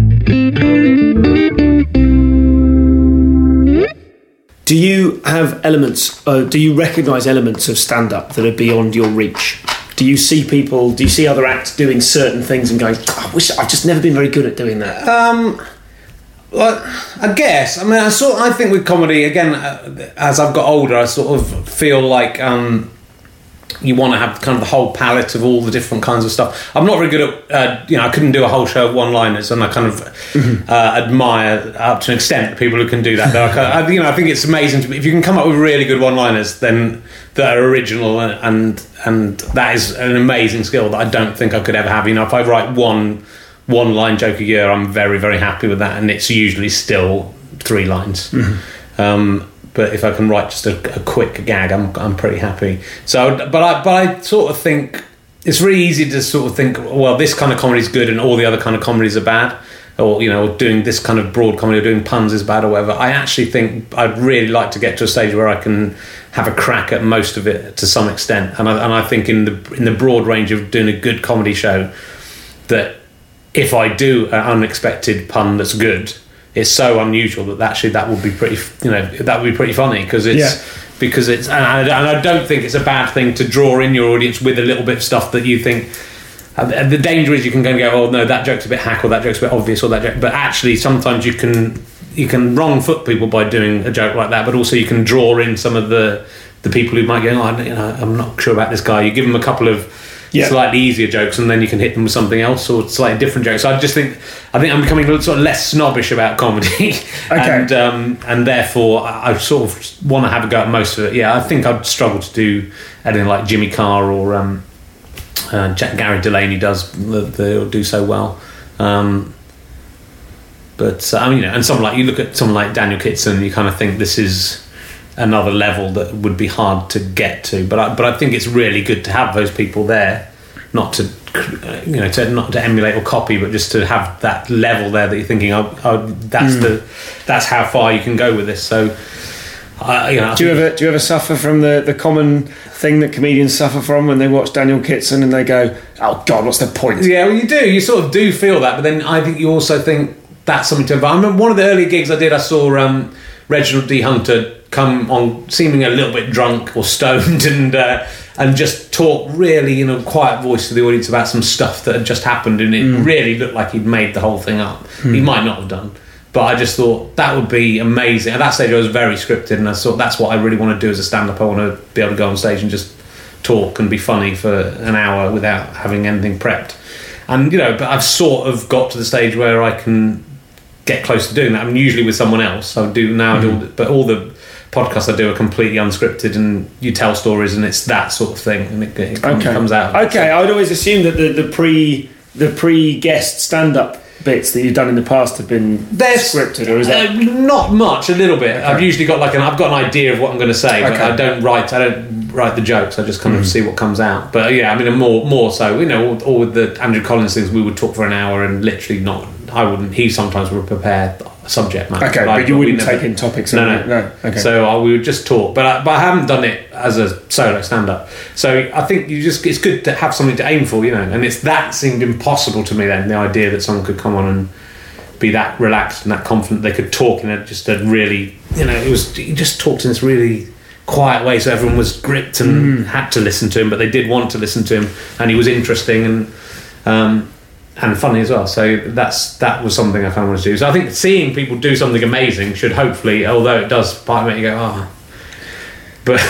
Do you have elements, uh, do you recognise elements of stand-up that are beyond your reach? Do you see people, do you see other acts doing certain things and going, oh, I wish I've just never been very good at doing that? Um, well, I guess. I mean, I sort. I think with comedy, again, uh, as I've got older, I sort of feel like um, you want to have kind of the whole palette of all the different kinds of stuff. I'm not very good at, uh, you know, I couldn't do a whole show of one-liners, and I kind of mm-hmm. uh, admire up to an extent the people who can do that. Though I, kind of, I, you know, I think it's amazing to me. If you can come up with really good one-liners, then that are original, and and that is an amazing skill that I don't think I could ever have. You know, if I write one one-line joke a year, I'm very, very happy with that, and it's usually still three lines. Mm-hmm. Um, but if I can write just a, a quick gag, I'm I'm pretty happy. So, but I but I sort of think it's really easy to sort of think, well, this kind of comedy is good, and all the other kind of comedies are bad, or you know, doing this kind of broad comedy or doing puns is bad or whatever. I actually think I'd really like to get to a stage where I can have a crack at most of it to some extent, and I, and I think in the in the broad range of doing a good comedy show, that if I do an unexpected pun that's good, it's so unusual that actually that would be pretty, you know, that would be pretty funny, because it's yeah. because it's and I, and I don't think it's a bad thing to draw in your audience with a little bit of stuff that you think. And the danger is you can go and go, oh no, that joke's a bit hack, or that joke's a bit obvious, or that joke. But actually, sometimes you can you can wrong foot people by doing a joke like that. But also you can draw in some of the the people who might go, oh, you know, I'm not sure about this guy. You give them a couple of yeah. slightly easier jokes, and then you can hit them with something else or slightly different jokes. So I just think I think I'm becoming a little sort of less snobbish about comedy, okay. and um, and therefore I sort of want to have a go at most of it. Yeah, I think I'd struggle to do anything like Jimmy Carr or um, uh, Jack, Gary Delaney does. They'll do so well. Um, but uh, I mean, you know, and someone like you look at someone like Daniel Kitson, and you kind of think this is another level that would be hard to get to, but I, but I think it's really good to have those people there, not to you know to not to emulate or copy, but just to have that level there that you're thinking, oh, oh that's mm. the that's how far you can go with this. So, uh, you know, do you ever do you ever suffer from the, the common thing that comedians suffer from when they watch Daniel Kitson and they go, oh God, what's the point? Yeah, well, you do. You sort of do feel that, but then I think you also think that's something to. I remember one of the early gigs I did. I saw um, Reginald D. Hunter come on seeming a little bit drunk or stoned and uh, and just talk really in a quiet voice to the audience about some stuff that had just happened, and it mm. really looked like he'd made the whole thing up. Mm. He might not have done, but I just thought that would be amazing. At that stage I was very scripted, and I thought that's what I really want to do as a stand-up. I want to be able to go on stage and just talk and be funny for an hour without having anything prepped. And you know, but I've sort of got to the stage where I can get close to doing that. I mean, usually with someone else I do now, mm. do, but all the podcasts I do are completely unscripted, and you tell stories, and it's that sort of thing, and it, it okay. comes out. Okay, I would always assume that the, the pre the pre guest stand up bits that you've done in the past have been They're, scripted, or is that uh, not much? A little bit. Okay. I've usually got like an I've got an idea of what I'm going to say, but okay. I don't write. I don't write the jokes. I just kind mm. of see what comes out. But yeah, I mean, more more so, you know, all, all with the Andrew Collins things, we would talk for an hour and literally not. I wouldn't. He sometimes would prepare subject matter. Okay, but you wouldn't take in topics. No, no, no. Okay. So uh, we would just talk, but I, but I haven't done it as a solo stand-up. So I think you just it's good to have something to aim for, you know. And it's that seemed impossible to me then. The idea that someone could come on and be that relaxed and that confident, they could talk in a just a really, you know, it was he just talked in this really quiet way, so everyone was gripped and mm. had to listen to him, but they did want to listen to him, and he was interesting and. Um, and funny as well, so that's that was something I kind of wanted to do. So I think seeing people do something amazing should hopefully, although it does part of it, you go, oh, but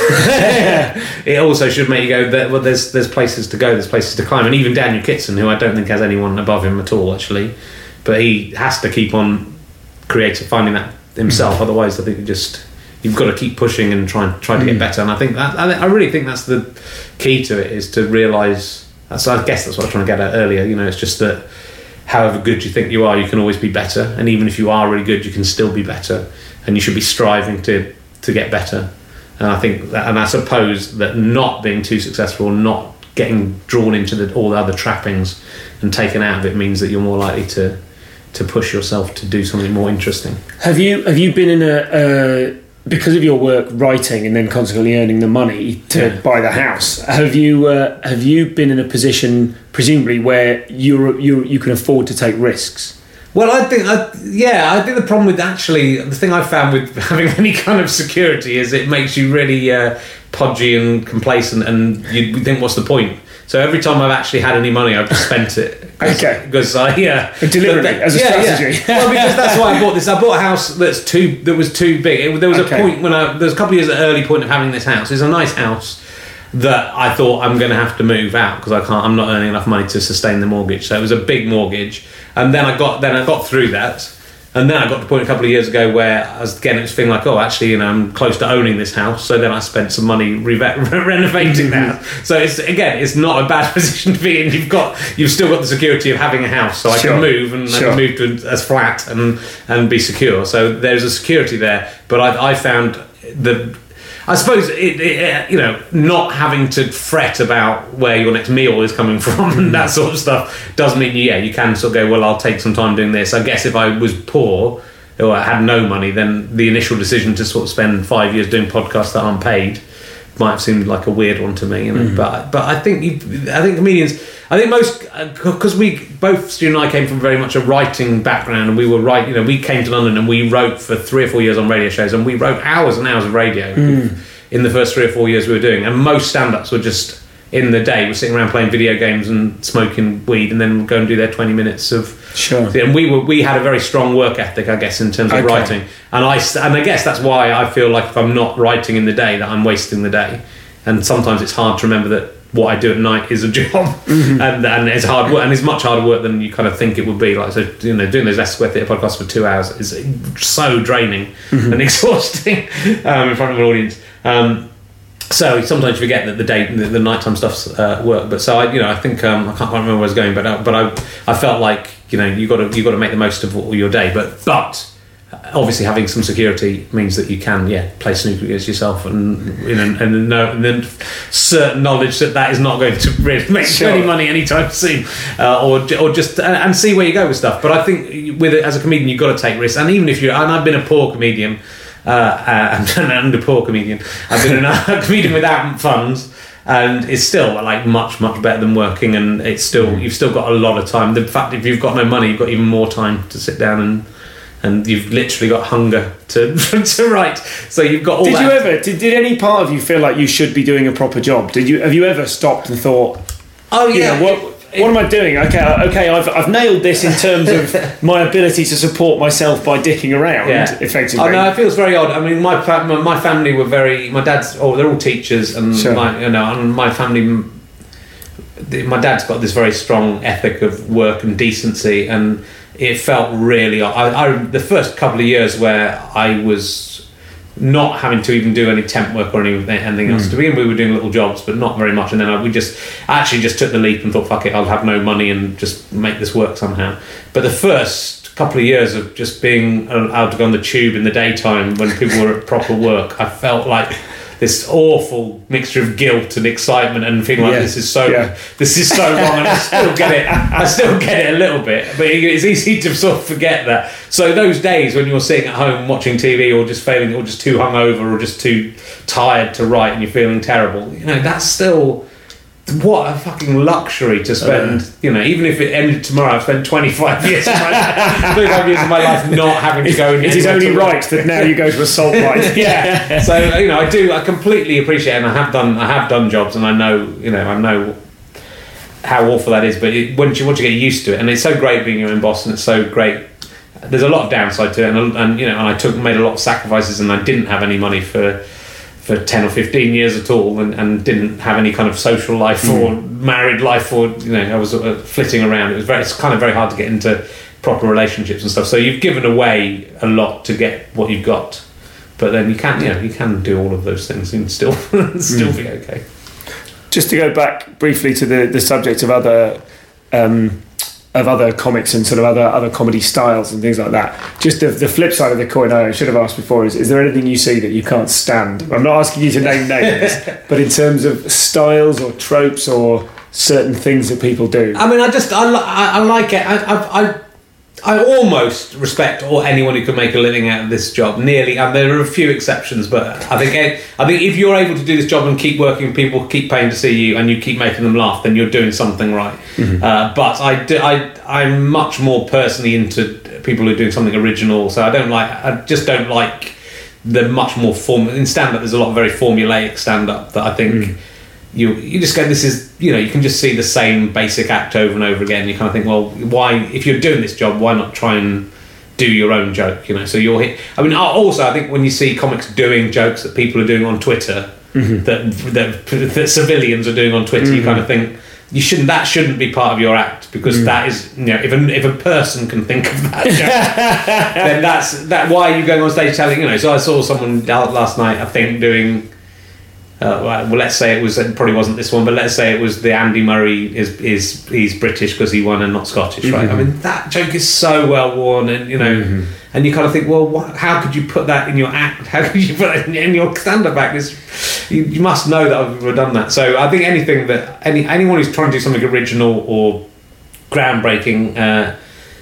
it also should make you go, well, there's there's places to go, there's places to climb, and even Daniel Kitson, who I don't think has anyone above him at all, actually, but he has to keep on creating, finding that himself. Mm. Otherwise, I think you just you've got to keep pushing and try try to mm. get better. And I think that I really think that's the key to it, is to realise. So I guess that's what I was trying to get at earlier. You know, it's just that however good you think you are, you can always be better. And even if you are really good, you can still be better. And you should be striving to, to get better. And I think that, and I suppose that not being too successful, not getting drawn into the, all the other trappings and taken out of it, means that you're more likely to to push yourself to do something more interesting. Have you have you been in a uh, because of your work writing and then consequently earning the money to yeah. buy the house? Have you uh, have you been in a position, presumably, where you you you can afford to take risks? Well, I think, I, yeah, I think the problem with actually, the thing I found with having any kind of security is it makes you really uh, podgy and complacent, and you think, what's the point? So every time I've actually had any money, I've just spent it. Okay. Because I, yeah. Deliberately, that, as a yeah, strategy. Yeah. Well, because that's why I bought this. I bought a house that's too, that was too big. It, there was okay. a point when I, there was a couple of years at the early point of having this house. It's a nice house that I thought I'm going to have to move out because I can't, I'm not earning enough money to sustain the mortgage. So it was a big mortgage. And then I got, then I got through that. And then I got to the point a couple of years ago where I was getting this feeling like, oh, actually, you know, I'm close to owning this house. So then I spent some money re- renovating that. So it's, again, it's not a bad position to be in. You've got, you've still got the security of having a house. So I sure. can move and sure. I can move to a, a flat and and be secure. So there's a security there. But I, I found the, I suppose, it, it, you know, not having to fret about where your next meal is coming from and that sort of stuff does mean, yeah, you can sort of go, well, I'll take some time doing this. I guess if I was poor or I had no money, then the initial decision to sort of spend five years doing podcasts that aren't paid might have seemed like a weird one to me, you know. Mm. But but I think you, I think comedians, I think most, because we both Stu and I came from very much a writing background, and we were right, you know, we came to London and we wrote for three or four years on radio shows, and we wrote hours and hours of radio mm. in the first three or four years we were doing, and most stand-ups were just in the day, we're sitting around playing video games and smoking weed, and then go and do their twenty minutes of. Sure. And we were we had a very strong work ethic, I guess, in terms of okay. writing, and I and I guess that's why I feel like if I'm not writing in the day, that I'm wasting the day, and sometimes it's hard to remember that what I do at night is a job, mm-hmm. and and it's hard work, and it's much harder work than you kind of think it would be. Like, so, you know, doing those Leicester Square Theatre podcasts for two hours is so draining mm-hmm. and exhausting um, in front of an audience. Um, So sometimes you forget that the day, the, the nighttime stuff's uh, work. But so I, you know, I think um, I can't quite remember where I was going, but uh, but I, I felt like, you know, you got to you got to make the most of your day. But but obviously having some security means that you can, yeah, play snooker against yourself, and you know, and know, and then certain knowledge that that is not going to really make sure. any money anytime soon, uh, or or just uh, and see where you go with stuff. But I think with it, as a comedian, you've got to take risks, and even if you, and I've been a poor comedian. Uh, uh, I'm an under poor comedian. I've been a comedian without funds, and it's still like much much better than working. And it's still you've still got a lot of time. The fact if you've got no money, you've got even more time to sit down and and you've literally got hunger to to write. So you've got all. Did that. you ever? Did, did any part of you feel like you should be doing a proper job? Did you? Have you ever stopped and thought? Oh yeah. You know, what, What am I doing? Okay, okay, I've I've nailed this in terms of my ability to support myself by dicking around. Yeah. Effectively. I know it feels very odd. I mean, my fa- my family were very. My dad's. Oh, they're all teachers, and sure. my, you know, and my family. My dad's got this very strong ethic of work and decency, and it felt really. I, I the first couple of years where I was. Not having to even do any temp work or anything, anything else. Mm. To begin, we were doing little jobs, but not very much. And then I, we just actually just took the leap and thought, "Fuck it, I'll have no money and just make this work somehow." But the first couple of years of just being able to go on the tube in the daytime when people were at proper work, I felt like this awful mixture of guilt and excitement and feeling like Yeah. this is so Yeah. this is so wrong, and I still get it. I still get it a little bit, but it's easy to sort of forget that. So those days when you're sitting at home watching T V, or just failing, or just too hungover, or just too tired to write, and you're feeling terrible, you know, that's still. What a fucking luxury to spend, uh, you know, even if it ended tomorrow, I've spent twenty-five years of my life, twenty-five years of my life not having to go. It is only right that now you go to a salt mine. Yeah. So, you know, I do, I completely appreciate it, and I have done, I have done jobs, and I know, you know, I know how awful that is, but it, once you, once you get used to it, and it's so great being your own boss, and it's so great. There's a lot of downside to it, and, and you know, and I took, made a lot of sacrifices, and I didn't have any money for, for ten or fifteen years at all, and, and didn't have any kind of social life mm. or married life, or, you know, I was uh, flitting around. It was very, it's kind of very hard to get into proper relationships and stuff. So you've given away a lot to get what you've got, but then you can, you know, you can do all of those things and still still mm. be okay. Just to go back briefly to the, the subject of other um, of other comics and sort of other other comedy styles and things like that. Just the, the flip side of the coin, I should have asked before, is, is there anything you see that you can't stand? I'm not asking you to name names, but in terms of styles or tropes or certain things that people do. I mean, I just, I, I, I like it. I, I, I, I almost respect all, anyone who can make a living out of this job, nearly, and there are a few exceptions, but I think I think if you're able to do this job and keep working, people keep paying to see you, and you keep making them laugh, then you're doing something right. Mm-hmm. Uh, but I, do, I, I'm much more personally into people who are doing something original, so I don't like, I just don't like the much more form. In stand-up, there's a lot of very formulaic stand-up that I think mm. you you just go, this is, you know, you can just see the same basic act over and over again. You kind of think, well, why, if you're doing this job, why not try and do your own joke, you know? So you're hit. I mean, also, I think when you see comics doing jokes that people are doing on Twitter, mm-hmm. that, that that civilians are doing on Twitter, mm-hmm. you kind of think, you shouldn't, that shouldn't be part of your act, because mm. that is, you know, if a, if a person can think of that joke, then that's, that, why are you going on stage telling, you know? So I saw someone out last night, I think, doing, Uh, well, let's say it was, it probably wasn't this one, but let's say it was the Andy Murray is is he's British because he won and not Scottish, right? Mm-hmm. I mean, that joke is so well worn, and you know, mm-hmm. and you kind of think, well, what, how could you put that in your act? How could you put that in, in your stand-up act? It's, you, you must know that I've ever done that. So I think anything that any anyone who's trying to do something original or groundbreaking, uh,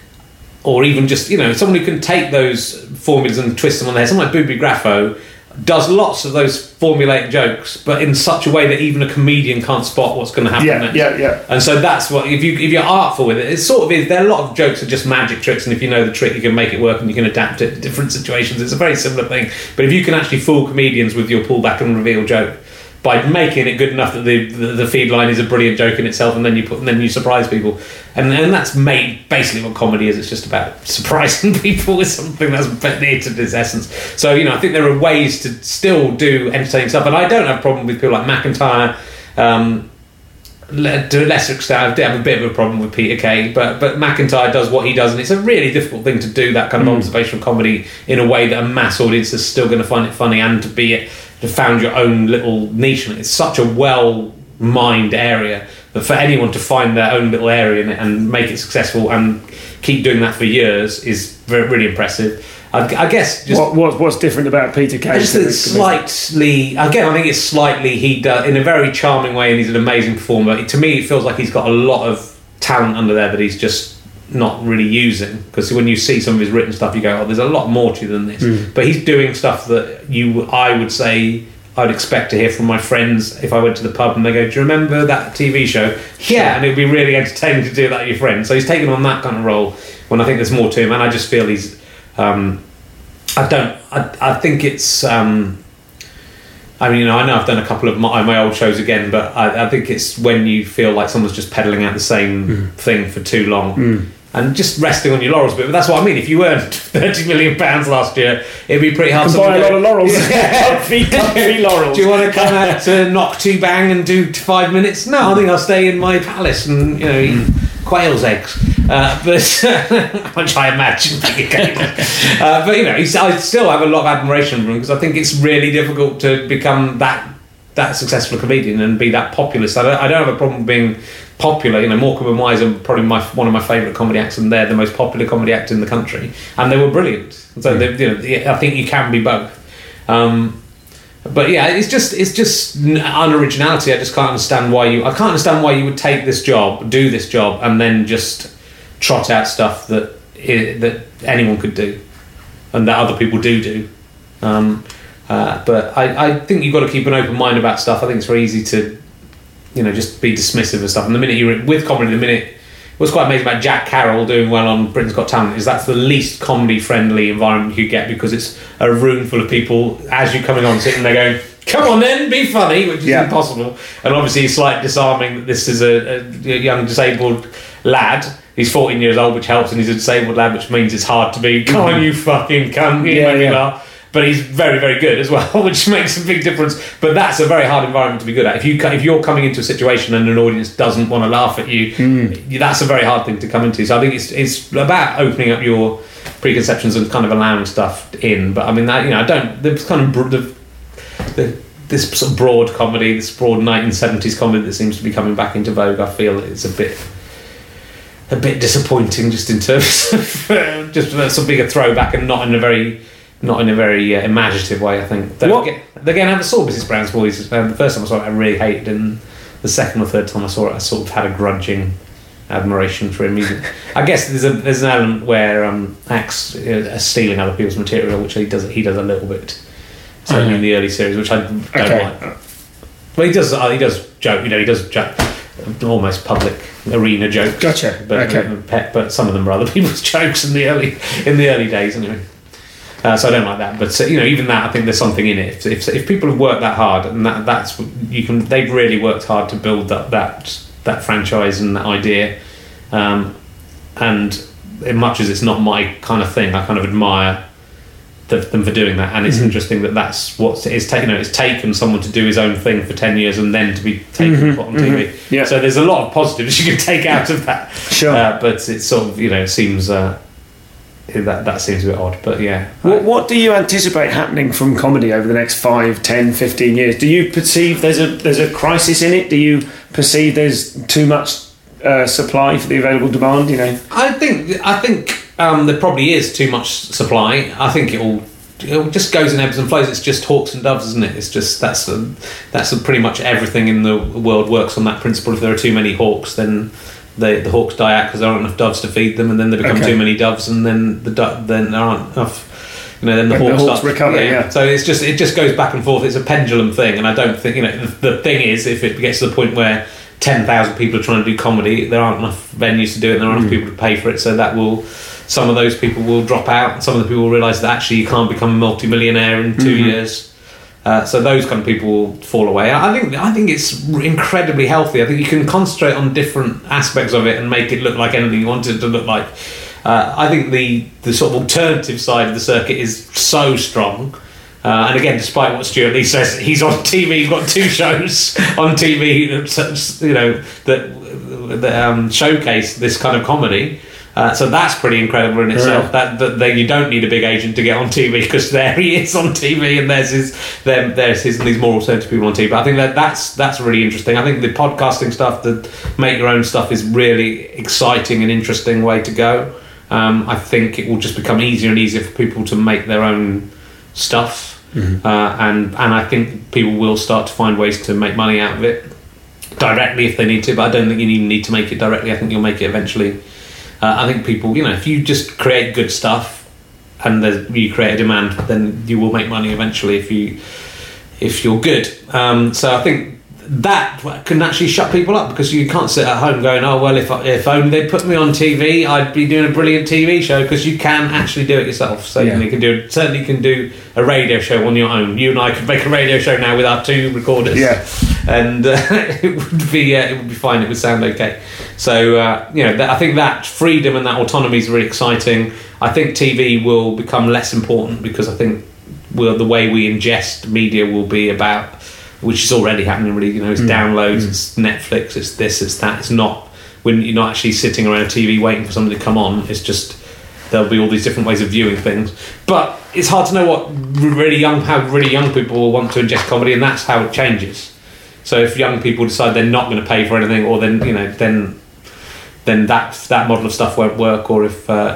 or even just, you know, someone who can take those formulas and twist them on their head, someone like Booby Graffo does lots of those formulaic jokes, but in such a way that even a comedian can't spot what's going to happen yeah, next. Yeah, yeah. And so that's what, if you if you're artful with it, it sort of is. There are a lot of jokes are just magic tricks, and if you know the trick, you can make it work, and you can adapt it to different situations. It's a very similar thing. But if you can actually fool comedians with your pull back and reveal joke by making it good enough that the, the the feed line is a brilliant joke in itself, and then you put and then you surprise people, and and that's made basically what comedy is. It's just about surprising people with something that's near to this essence. So, you know, I think there are ways to still do entertaining stuff, and I don't have a problem with people like McIntyre. Um, to a lesser extent, I have a bit of a problem with Peter Kay, but but McIntyre does what he does, and it's a really difficult thing to do, that kind of mm. observational comedy in a way that a mass audience is still going to find it funny, and to be it. To found your own little niche in it. It's such a well-mined area that for anyone to find their own little area in it and make it successful and keep doing that for years is very, really impressive. I, I guess just what, what what's different about Peter Kay? Just it's slightly again, I think it's slightly he does in a very charming way, and he's an amazing performer. To me, it feels like he's got a lot of talent under there that he's just not really using, because when you see some of his written stuff you go, oh, there's a lot more to you than this. Mm. But he's doing stuff that you I would say I'd expect to hear from my friends if I went to the pub and they go, do you remember that T V show? Sure. Yeah, and it would be really entertaining to do that with your friends. So he's taken on that kind of role when I think there's more to him, and I just feel he's um, I don't I, I think it's um, I mean, you know, I know I've done a couple of my, my old shows again, but I, I think it's when you feel like someone's just peddling out the same mm. thing for too long. Mm. And just resting on your laurels a bit. But that's what I mean. If you earned thirty million pounds last year, it'd be pretty hard to buy a lot of laurels. comfy, comfy laurels. Do you want to come out to knock two bang and do five minutes? No, I think I'll stay in my palace and, you know, eat mm. quail's eggs. Uh, but which I imagine. uh, but, you know, he's, I still have a lot of admiration for him, because I think it's really difficult to become that that successful a comedian and be that populist. I don't, I don't have a problem being popular. You know, Morecambe and Wise are probably my, one of my favourite comedy acts, and they're the most popular comedy act in the country, and they were brilliant. So, they, you know, I think you can be both. Um, but yeah, it's just it's just unoriginality. I just can't understand why you. I can't understand why you would take this job, do this job, and then just trot out stuff that that anyone could do, and that other people do do. Um, uh, but I, I think you've got to keep an open mind about stuff. I think it's very easy to, you know, just be dismissive of stuff. And the minute you're with comedy, the minute what's quite amazing about Jack Carroll doing well on Britain's Got Talent is that's the least comedy-friendly environment you get, because it's a room full of people as you're coming on sitting there going, come on then, be funny, which is yeah. impossible. And obviously it's slightly disarming that this is a, a young disabled lad. He's fourteen years old, which helps, and he's a disabled lad, which means it's hard to be, come on you fucking cunt, you yeah, yeah. laugh. But he's very, very good as well, which makes a big difference. But that's a very hard environment to be good at. If you if you're coming into a situation and an audience doesn't want to laugh at you, mm. that's a very hard thing to come into. So I think it's it's about opening up your preconceptions and kind of allowing stuff in. But I mean, that, you know, I don't. There's kind of the, the this sort of broad comedy, this broad nineteen seventies comedy that seems to be coming back into vogue. I feel it's a bit. A bit disappointing, just in terms of just that's a bigger throwback and not in a very. Not in a very uh, imaginative way, I think. They're, get, they're getting out the saw Missus Brown's Boys. Um, the first time I saw it, I really hated it, and the second or third time I saw it, I sort of had a grudging admiration for him. I guess there's a there's an element where um, Axe is stealing other people's material, which he does he does a little bit, certainly mm-hmm. in the early series, which I don't okay. like. Well, he does uh, he does joke, you know, he does joke, almost public arena jokes. Gotcha. But, okay. But some of them are other people's jokes in the early in the early days, anyway. Uh, so I don't like that, but uh, you know, even that, I think there's something in it. If, if, if people have worked that hard, and that that's you can, they've really worked hard to build that that that franchise and that idea. Um, and as much as it's not my kind of thing, I kind of admire the, them for doing that. And it's mm-hmm. interesting that that's what it's taken. You know, it's taken someone to do his own thing for ten years and then to be taken mm-hmm. and put on mm-hmm. T V. Yeah. So there's a lot of positives you can take out of that. Sure, uh, but it sort of you know seems. Uh, That that seems a bit odd, but yeah. What, what do you anticipate happening from comedy over the next five, ten, fifteen years? Do you perceive there's a there's a crisis in it? Do you perceive there's too much uh, supply for the available demand? You know, I think I think um, there probably is too much supply. I think it all it just goes in ebbs and flows. It's just hawks and doves, isn't it? It's just that's a, that's a pretty much everything in the world works on that principle. If there are too many hawks, then The, the hawks die out because there aren't enough doves to feed them, and then there become okay. too many doves, and then the do- then there aren't enough. You know, then the and hawks, the hawks start, recover. Yeah. yeah. So it's just it just goes back and forth. It's a pendulum thing, and I don't think you know the, the thing is if it gets to the point where ten thousand people are trying to do comedy, there aren't enough venues to do it, and there aren't mm. enough people to pay for it. So that will some of those people will drop out, and some of the people will realise that actually you can't become a multi-millionaire in two mm-hmm. years. Uh, so those kind of people will fall away. I think I think it's incredibly healthy. I think you can concentrate on different aspects of it and make it look like anything you want it to look like. Uh, I think the, the sort of alternative side of the circuit is so strong. Uh, and again, despite what Stuart Lee says, he's on T V. He's got two shows on T V, you know, that, that um, showcase this kind of comedy. Uh, so that's pretty incredible in itself. Yeah. That, that, that you don't need a big agent to get on T V because there he is on T V, and there's his, there, there's his, and these more alternative people on T V. But I think that that's that's really interesting. I think the podcasting stuff, the make your own stuff, is really exciting and interesting way to go. Um, I think it will just become easier and easier for people to make their own stuff, mm-hmm. uh, and and I think people will start to find ways to make money out of it directly if they need to. But I don't think you even need to make it directly. I think you'll make it eventually. Uh, I think people, you know, if you just create good stuff and you create a demand, then you will make money eventually if you if you're good. Um, so I think that can actually shut people up because you can't sit at home going, oh well, if if only they put me on T V, I'd be doing a brilliant T V show, because you can actually do it yourself. So yeah. you can do certainly can do a radio show on your own. You and I could make a radio show now with our two recorders, yeah, and uh, it would be uh, it would be fine. It would sound okay. So uh, you know, th- I think that freedom and that autonomy is really exciting. I think T V will become less important because I think we'll, the way we ingest media will be about, which is already happening really, you know, it's mm. downloads, mm. it's Netflix, it's this, it's that. It's not, when you're not actually sitting around a T V waiting for something to come on, it's just, there'll be all these different ways of viewing things. But it's hard to know what really young, how really young people will want to ingest comedy, and that's how it changes. So if young people decide they're not going to pay for anything, or then, you know, then then that that model of stuff won't work, or if uh,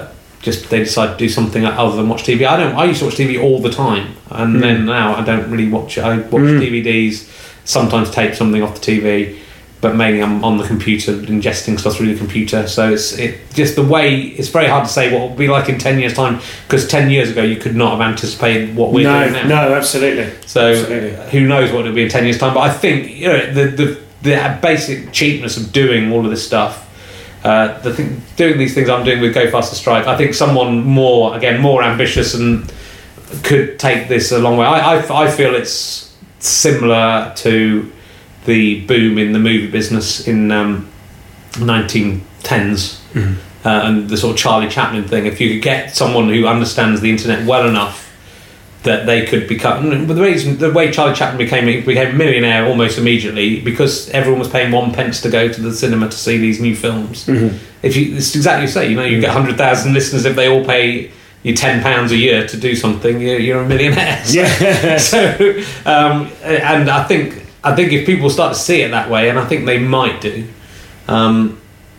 just they decide to do something other than watch T V. I don't. I used to watch T V all the time, and mm. then now I don't really watch it. I watch mm. D V Ds, sometimes tape something off the T V, but mainly I'm on the computer ingesting stuff through the computer. So it's it just the way. It's very hard to say what it'll be like in ten years' time, because ten years ago you could not have anticipated what we're no, doing now. No, absolutely. So absolutely. Who knows what it'll be in ten years' time? But I think you know the the the basic cheapness of doing all of this stuff. Uh, the thing, doing these things I'm doing with Go Faster Stripe, I think someone more, again, more ambitious and could take this a long way. I, I, I feel it's similar to the boom in the movie business in um, nineteen tens mm-hmm. uh, and the sort of Charlie Chaplin thing. If you could get someone who understands the internet well enough that they could become... The reason, the way Charlie Chaplin became became a millionaire almost immediately, because everyone was paying one pence to go to the cinema to see these new films. Mm-hmm. If you, it's exactly the same. You know, you get one hundred thousand listeners. If they all pay you ten pounds a year to do something, you're, you're a millionaire. So, yeah. so um, and I think I think if people start to see it that way, and I think they might do, um,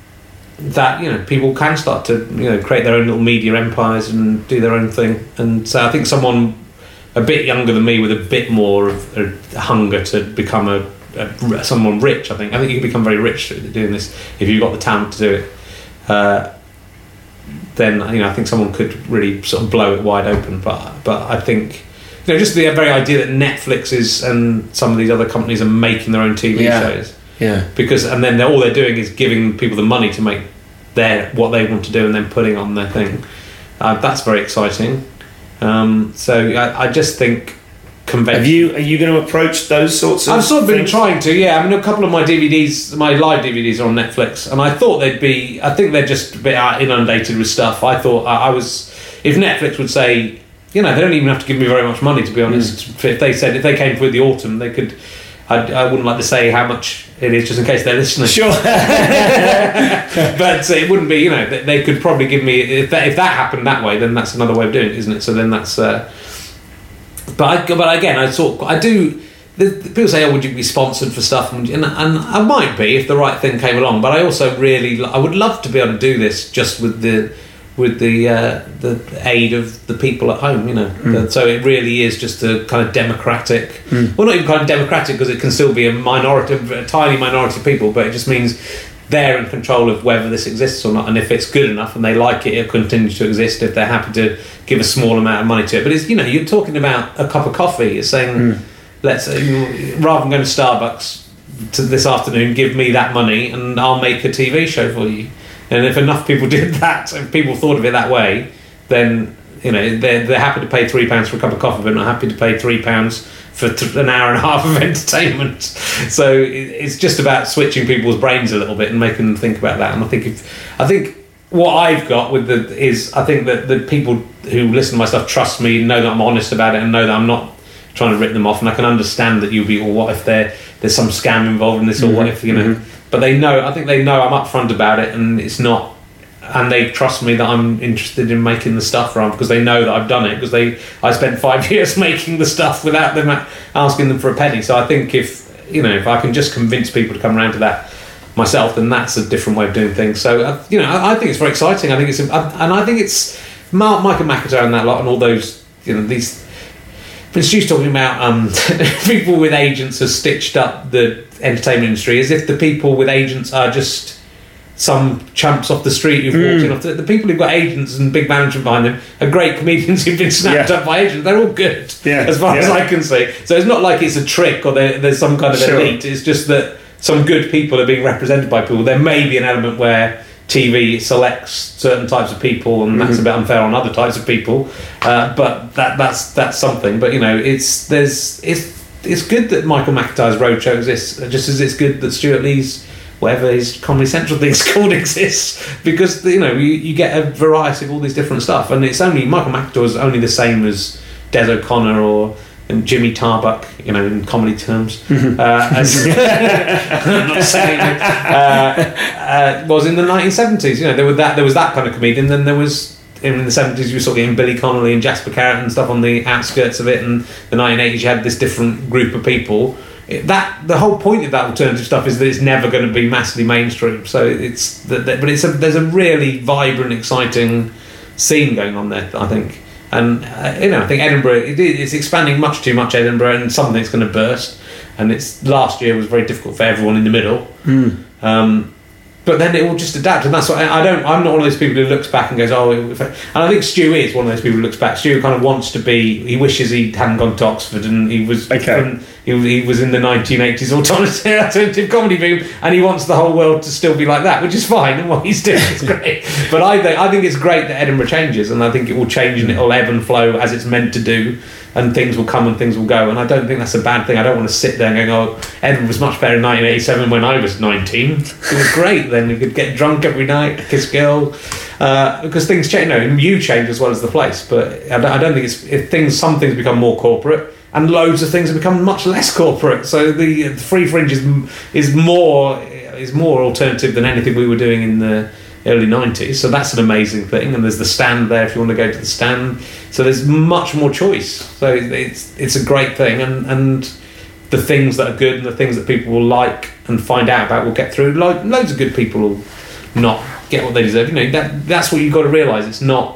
that you know people can start to you know create their own little media empires and do their own thing. And so I think someone a bit younger than me with a bit more of a hunger to become a, a someone rich. I think I think you can become very rich doing this if you've got the talent to do it. Uh, then you know I think someone could really sort of blow it wide open. But but I think you know just the very idea that Netflix is and some of these other companies are making their own T V yeah. shows. Yeah. Because and then they're, all they're doing is giving people the money to make their what they want to do and then putting on their thing. Uh, that's very exciting. Um, so I, I just think convention. Have you? Are you going to approach those sorts of? I've sort of things? been trying to. Yeah, I mean, a couple of my D V Ds, my live D V Ds, are on Netflix, and I thought they'd be. I think they're just a bit inundated with stuff. I thought I, I was. If Netflix would say, you know, they don't even have to give me very much money, to be honest. Mm. If they said if they came with the autumn, they could. I, I wouldn't like to say how much it is, just in case they're listening. Sure. But it wouldn't be, you know, they could probably give me, if that, if that happened that way, then that's another way of doing it, isn't it? So then that's, uh, but I, but again, I sort of, I do, the, the people say, oh, would you be sponsored for stuff? And, and I might be if the right thing came along, but I also really, I would love to be able to do this just with the, with the uh, the aid of the people at home, you know. Mm. So it really is just a kind of democratic, mm. well, not even kind of democratic because it can still be a minority, a tiny minority of people, but it just means they're in control of whether this exists or not, and if it's good enough and they like it, it'll continue to exist if they're happy to give a small amount of money to it. But it's, you know, you're talking about a cup of coffee. It's saying, mm. let's, rather than going to Starbucks to this afternoon, give me that money and I'll make a T V show for you. And if enough people did that, if people thought of it that way, then you know they're they're happy to pay three pounds for a cup of coffee, but not happy to pay three pounds for th- an hour and a half of entertainment. So it, it's just about switching people's brains a little bit and making them think about that. And I think if I think what I've got with the is I think that the people who listen to my stuff trust me, know that I'm honest about it, and know that I'm not trying to rip them off. And I can understand that you'll be, well, what if there there's some scam involved in this, or mm-hmm. what if you know. Mm-hmm. But they know, I think they know I'm upfront about it, and it's not, and they trust me that I'm interested in making the stuff around because they know that I've done it, because they I spent five years making the stuff without them asking them for a penny. So I think if you know if I can just convince people to come around to that myself, then that's a different way of doing things. So you know I, I think it's very exciting. I think it's and I think it's Mark, Michael McIntyre and that lot and all those you know these. But she's talking about um, people with agents have stitched up the entertainment industry as if the people with agents are just some chumps off the street who've mm. walked in off the, the people who've got agents and big management behind them are great comedians who've been snapped yeah. up by agents. They're all good, yeah. as far yeah. as I can see. So it's not like it's a trick or there's some kind of sure. elite. It's just that some good people are being represented by people. There may be an element where T V selects certain types of people, and mm-hmm. that's a bit unfair on other types of people. Uh, but that that's that's something. But you know, it's there's it's it's good that Michael McIntyre's Roadshow exists, just as it's good that Stuart Lee's whatever his Comedy Central thing's called exists, because you know you, you get a variety of all these different stuff, and it's only Michael McIntyre's only the same as Des O'Connor or. And Jimmy Tarbuck, you know, in comedy terms, uh, as, I'm not saying it, uh, uh, was in the nineteen seventies. You know, there was that there was that kind of comedian. Then there was in the seventies you were sort of getting Billy Connolly and Jasper Carrott and stuff on the outskirts of it. And the nineteen eighties you had this different group of people. It, that the whole point of that alternative stuff is that it's never going to be massively mainstream. So it's that, that but it's a, there's a really vibrant, exciting scene going on there, I think. And uh, you know, I think Edinburgh it, it's expanding much too much. Edinburgh, and something's going to burst. And it's last year was very difficult for everyone in the middle. Mm. Um, but then it will just adapt, and that's what I, I don't. I'm not one of those people who looks back and goes, "Oh," if I, and I think Stu is one of those people who looks back. Stu kind of wants to be. He wishes he hadn't gone to Oxford, and he was. Okay. From, he, he was in the nineteen eighties alternative, alternative comedy boom, and he wants the whole world to still be like that, which is fine. And what he's doing is great. But I think I think it's great that Edinburgh changes, and I think it will change and it will ebb and flow as it's meant to do. And things will come and things will go, and I don't think that's a bad thing. I don't want to sit there and go, "Oh, Edinburgh was much better in nineteen eighty-seven when I was nineteen. It was great then. We could get drunk every night, kiss girl, uh, because things change. You know, you change as well as the place. But I don't, I don't think it's if things. Some things become more corporate, and loads of things have become much less corporate. So the, the free fringe is is more is more alternative than anything we were doing in the early nineties, so that's an amazing thing. And there's the stand there if you want to go to the stand, so there's much more choice, so it's it's a great thing. And and the things that are good and the things that people will like and find out about will get through. Lo- loads of good people will not get what they deserve, you know. That that's what you've got to realise. It's not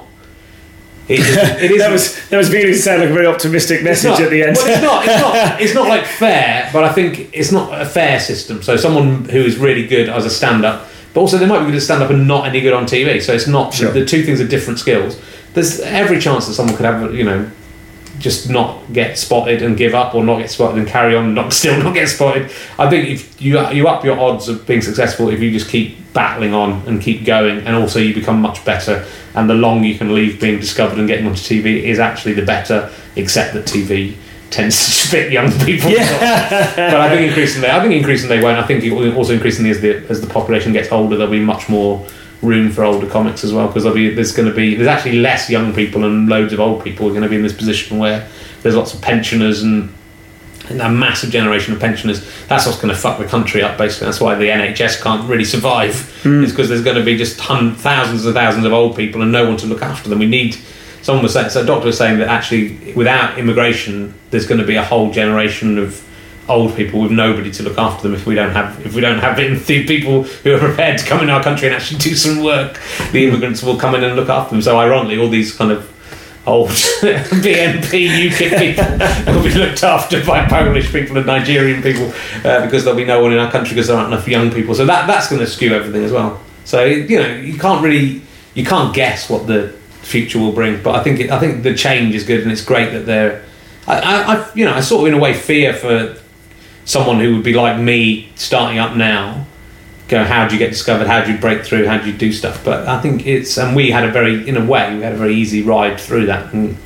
it, it, it is that was that was beginning to sound like a very optimistic message not, at the end. Well, it's not it's not it's not like fair, but I think it's not a fair system. So someone who is really good as a stand-up, but also they might be good at stand-up and not any good on T V. So it's not Sure. the two things are different skills. There's every chance that someone could have, you know, just not get spotted and give up, or not get spotted and carry on, and not still not get spotted. I think if you you up your odds of being successful if you just keep battling on and keep going, and also you become much better. And the longer you can leave being discovered and getting onto T V is actually the better. Except that T V tends to fit young people. Yeah. But I think increasingly, I think increasingly won't. I think it will also increasingly as the as the population gets older, there'll be much more room for older comics as well, because there'll be there's going to be there's actually less young people and loads of old people are going to be in this position where there's lots of pensioners and, and a massive generation of pensioners. That's what's going to fuck the country up, basically. That's why the N H S can't really survive. Mm. Is because there's going to be just hun- thousands and thousands of old people and no one to look after them. We need. Someone was saying, so a doctor was saying that actually without immigration, there's going to be a whole generation of old people with nobody to look after them if we don't have if we don't have the people who are prepared to come in our country and actually do some work. The immigrants will come in and look after them. So ironically, all these kind of old B N P U KIP people will be looked after by Polish people and Nigerian people uh, because there'll be no one in our country because there aren't enough young people. So that that's going to skew everything as well. So you know you can't really you can't guess what the future will bring, but I think it, I think the change is good, and it's great that they're. I, I, I, you know, I sort of in a way fear for someone who would be like me, starting up now. Go, how do you get discovered? How do you break through? How do you do stuff? But I think it's, and we had a very, in a way, we had a very easy ride through that, and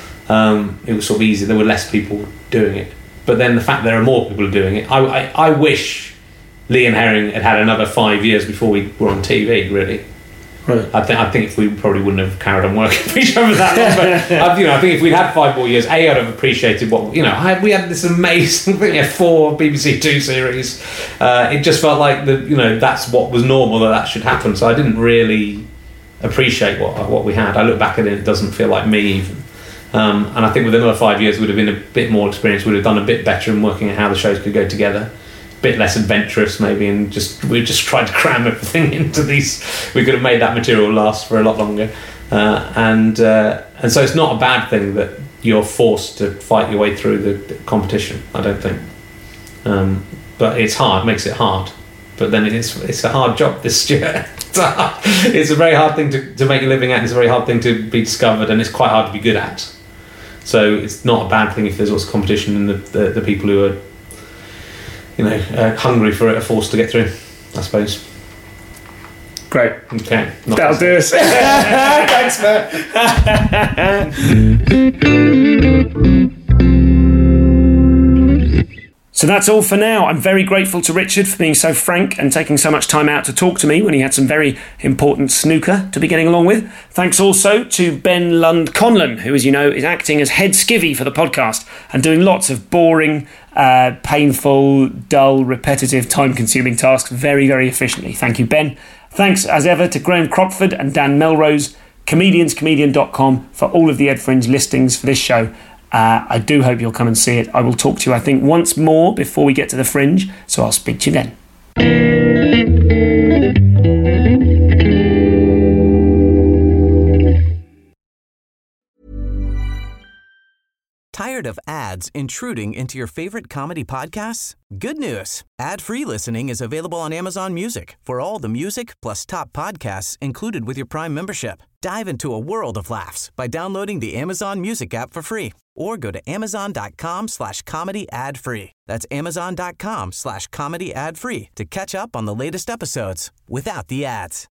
um, it was sort of easy. There were less people doing it, but then the fact there are more people doing it, I, I, I wish Lee and Herring had had another five years before we were on T V, really. Right. I think I think if we probably wouldn't have carried on working for each other that long, but I, you know, I think if we'd had five more years, A, I'd have appreciated what you know. I, we had this amazing, I think we had four B B C Two series. Uh, it just felt like the you know that's what was normal, that that should happen. So I didn't really appreciate what what we had. I look back at it, it doesn't feel like me even. Um, and I think with another five years, we'd have been a bit more experienced. We'd have done a bit better in working out how the shows could go together. Bit less adventurous maybe, and just we just tried to cram everything into these. We could have made that material last for a lot longer, uh, and uh, and so it's not a bad thing that you're forced to fight your way through the, the competition. I don't think, um, but it's hard, makes it hard. But then it's it's a hard job this year. It's a, hard, it's a very hard thing to, to make a living at. It's a very hard thing to be discovered, and it's quite hard to be good at. So it's not a bad thing if there's also competition, and the, the, the people who are you know, uh, hungry for it are forced to get through, I suppose. Great. Okay. That'll do us. Thanks, Matt. So that's all for now. I'm very grateful to Richard for being so frank and taking so much time out to talk to me when he had some very important snooker to be getting along with. Thanks also to Ben Lund-Conlon, who, as you know, is acting as head skivvy for the podcast and doing lots of boring, uh, painful, dull, repetitive, time-consuming tasks very, very efficiently. Thank you, Ben. Thanks, as ever, to Graham Cropford and Dan Melrose, comedians comedian dot com, for all of the Ed Fringe listings for this show. Uh, I do hope you'll come and see it. I will talk to you, I think, once more before we get to the Fringe, so I'll speak to you then. Tired of ads intruding into your favorite comedy podcasts? Good news. Ad-free listening is available on Amazon Music for all the music plus top podcasts included with your Prime membership. Dive into a world of laughs by downloading the Amazon Music app for free or go to amazon.com slash comedy ad free. That's amazon.com slash comedy ad free to catch up on the latest episodes without the ads.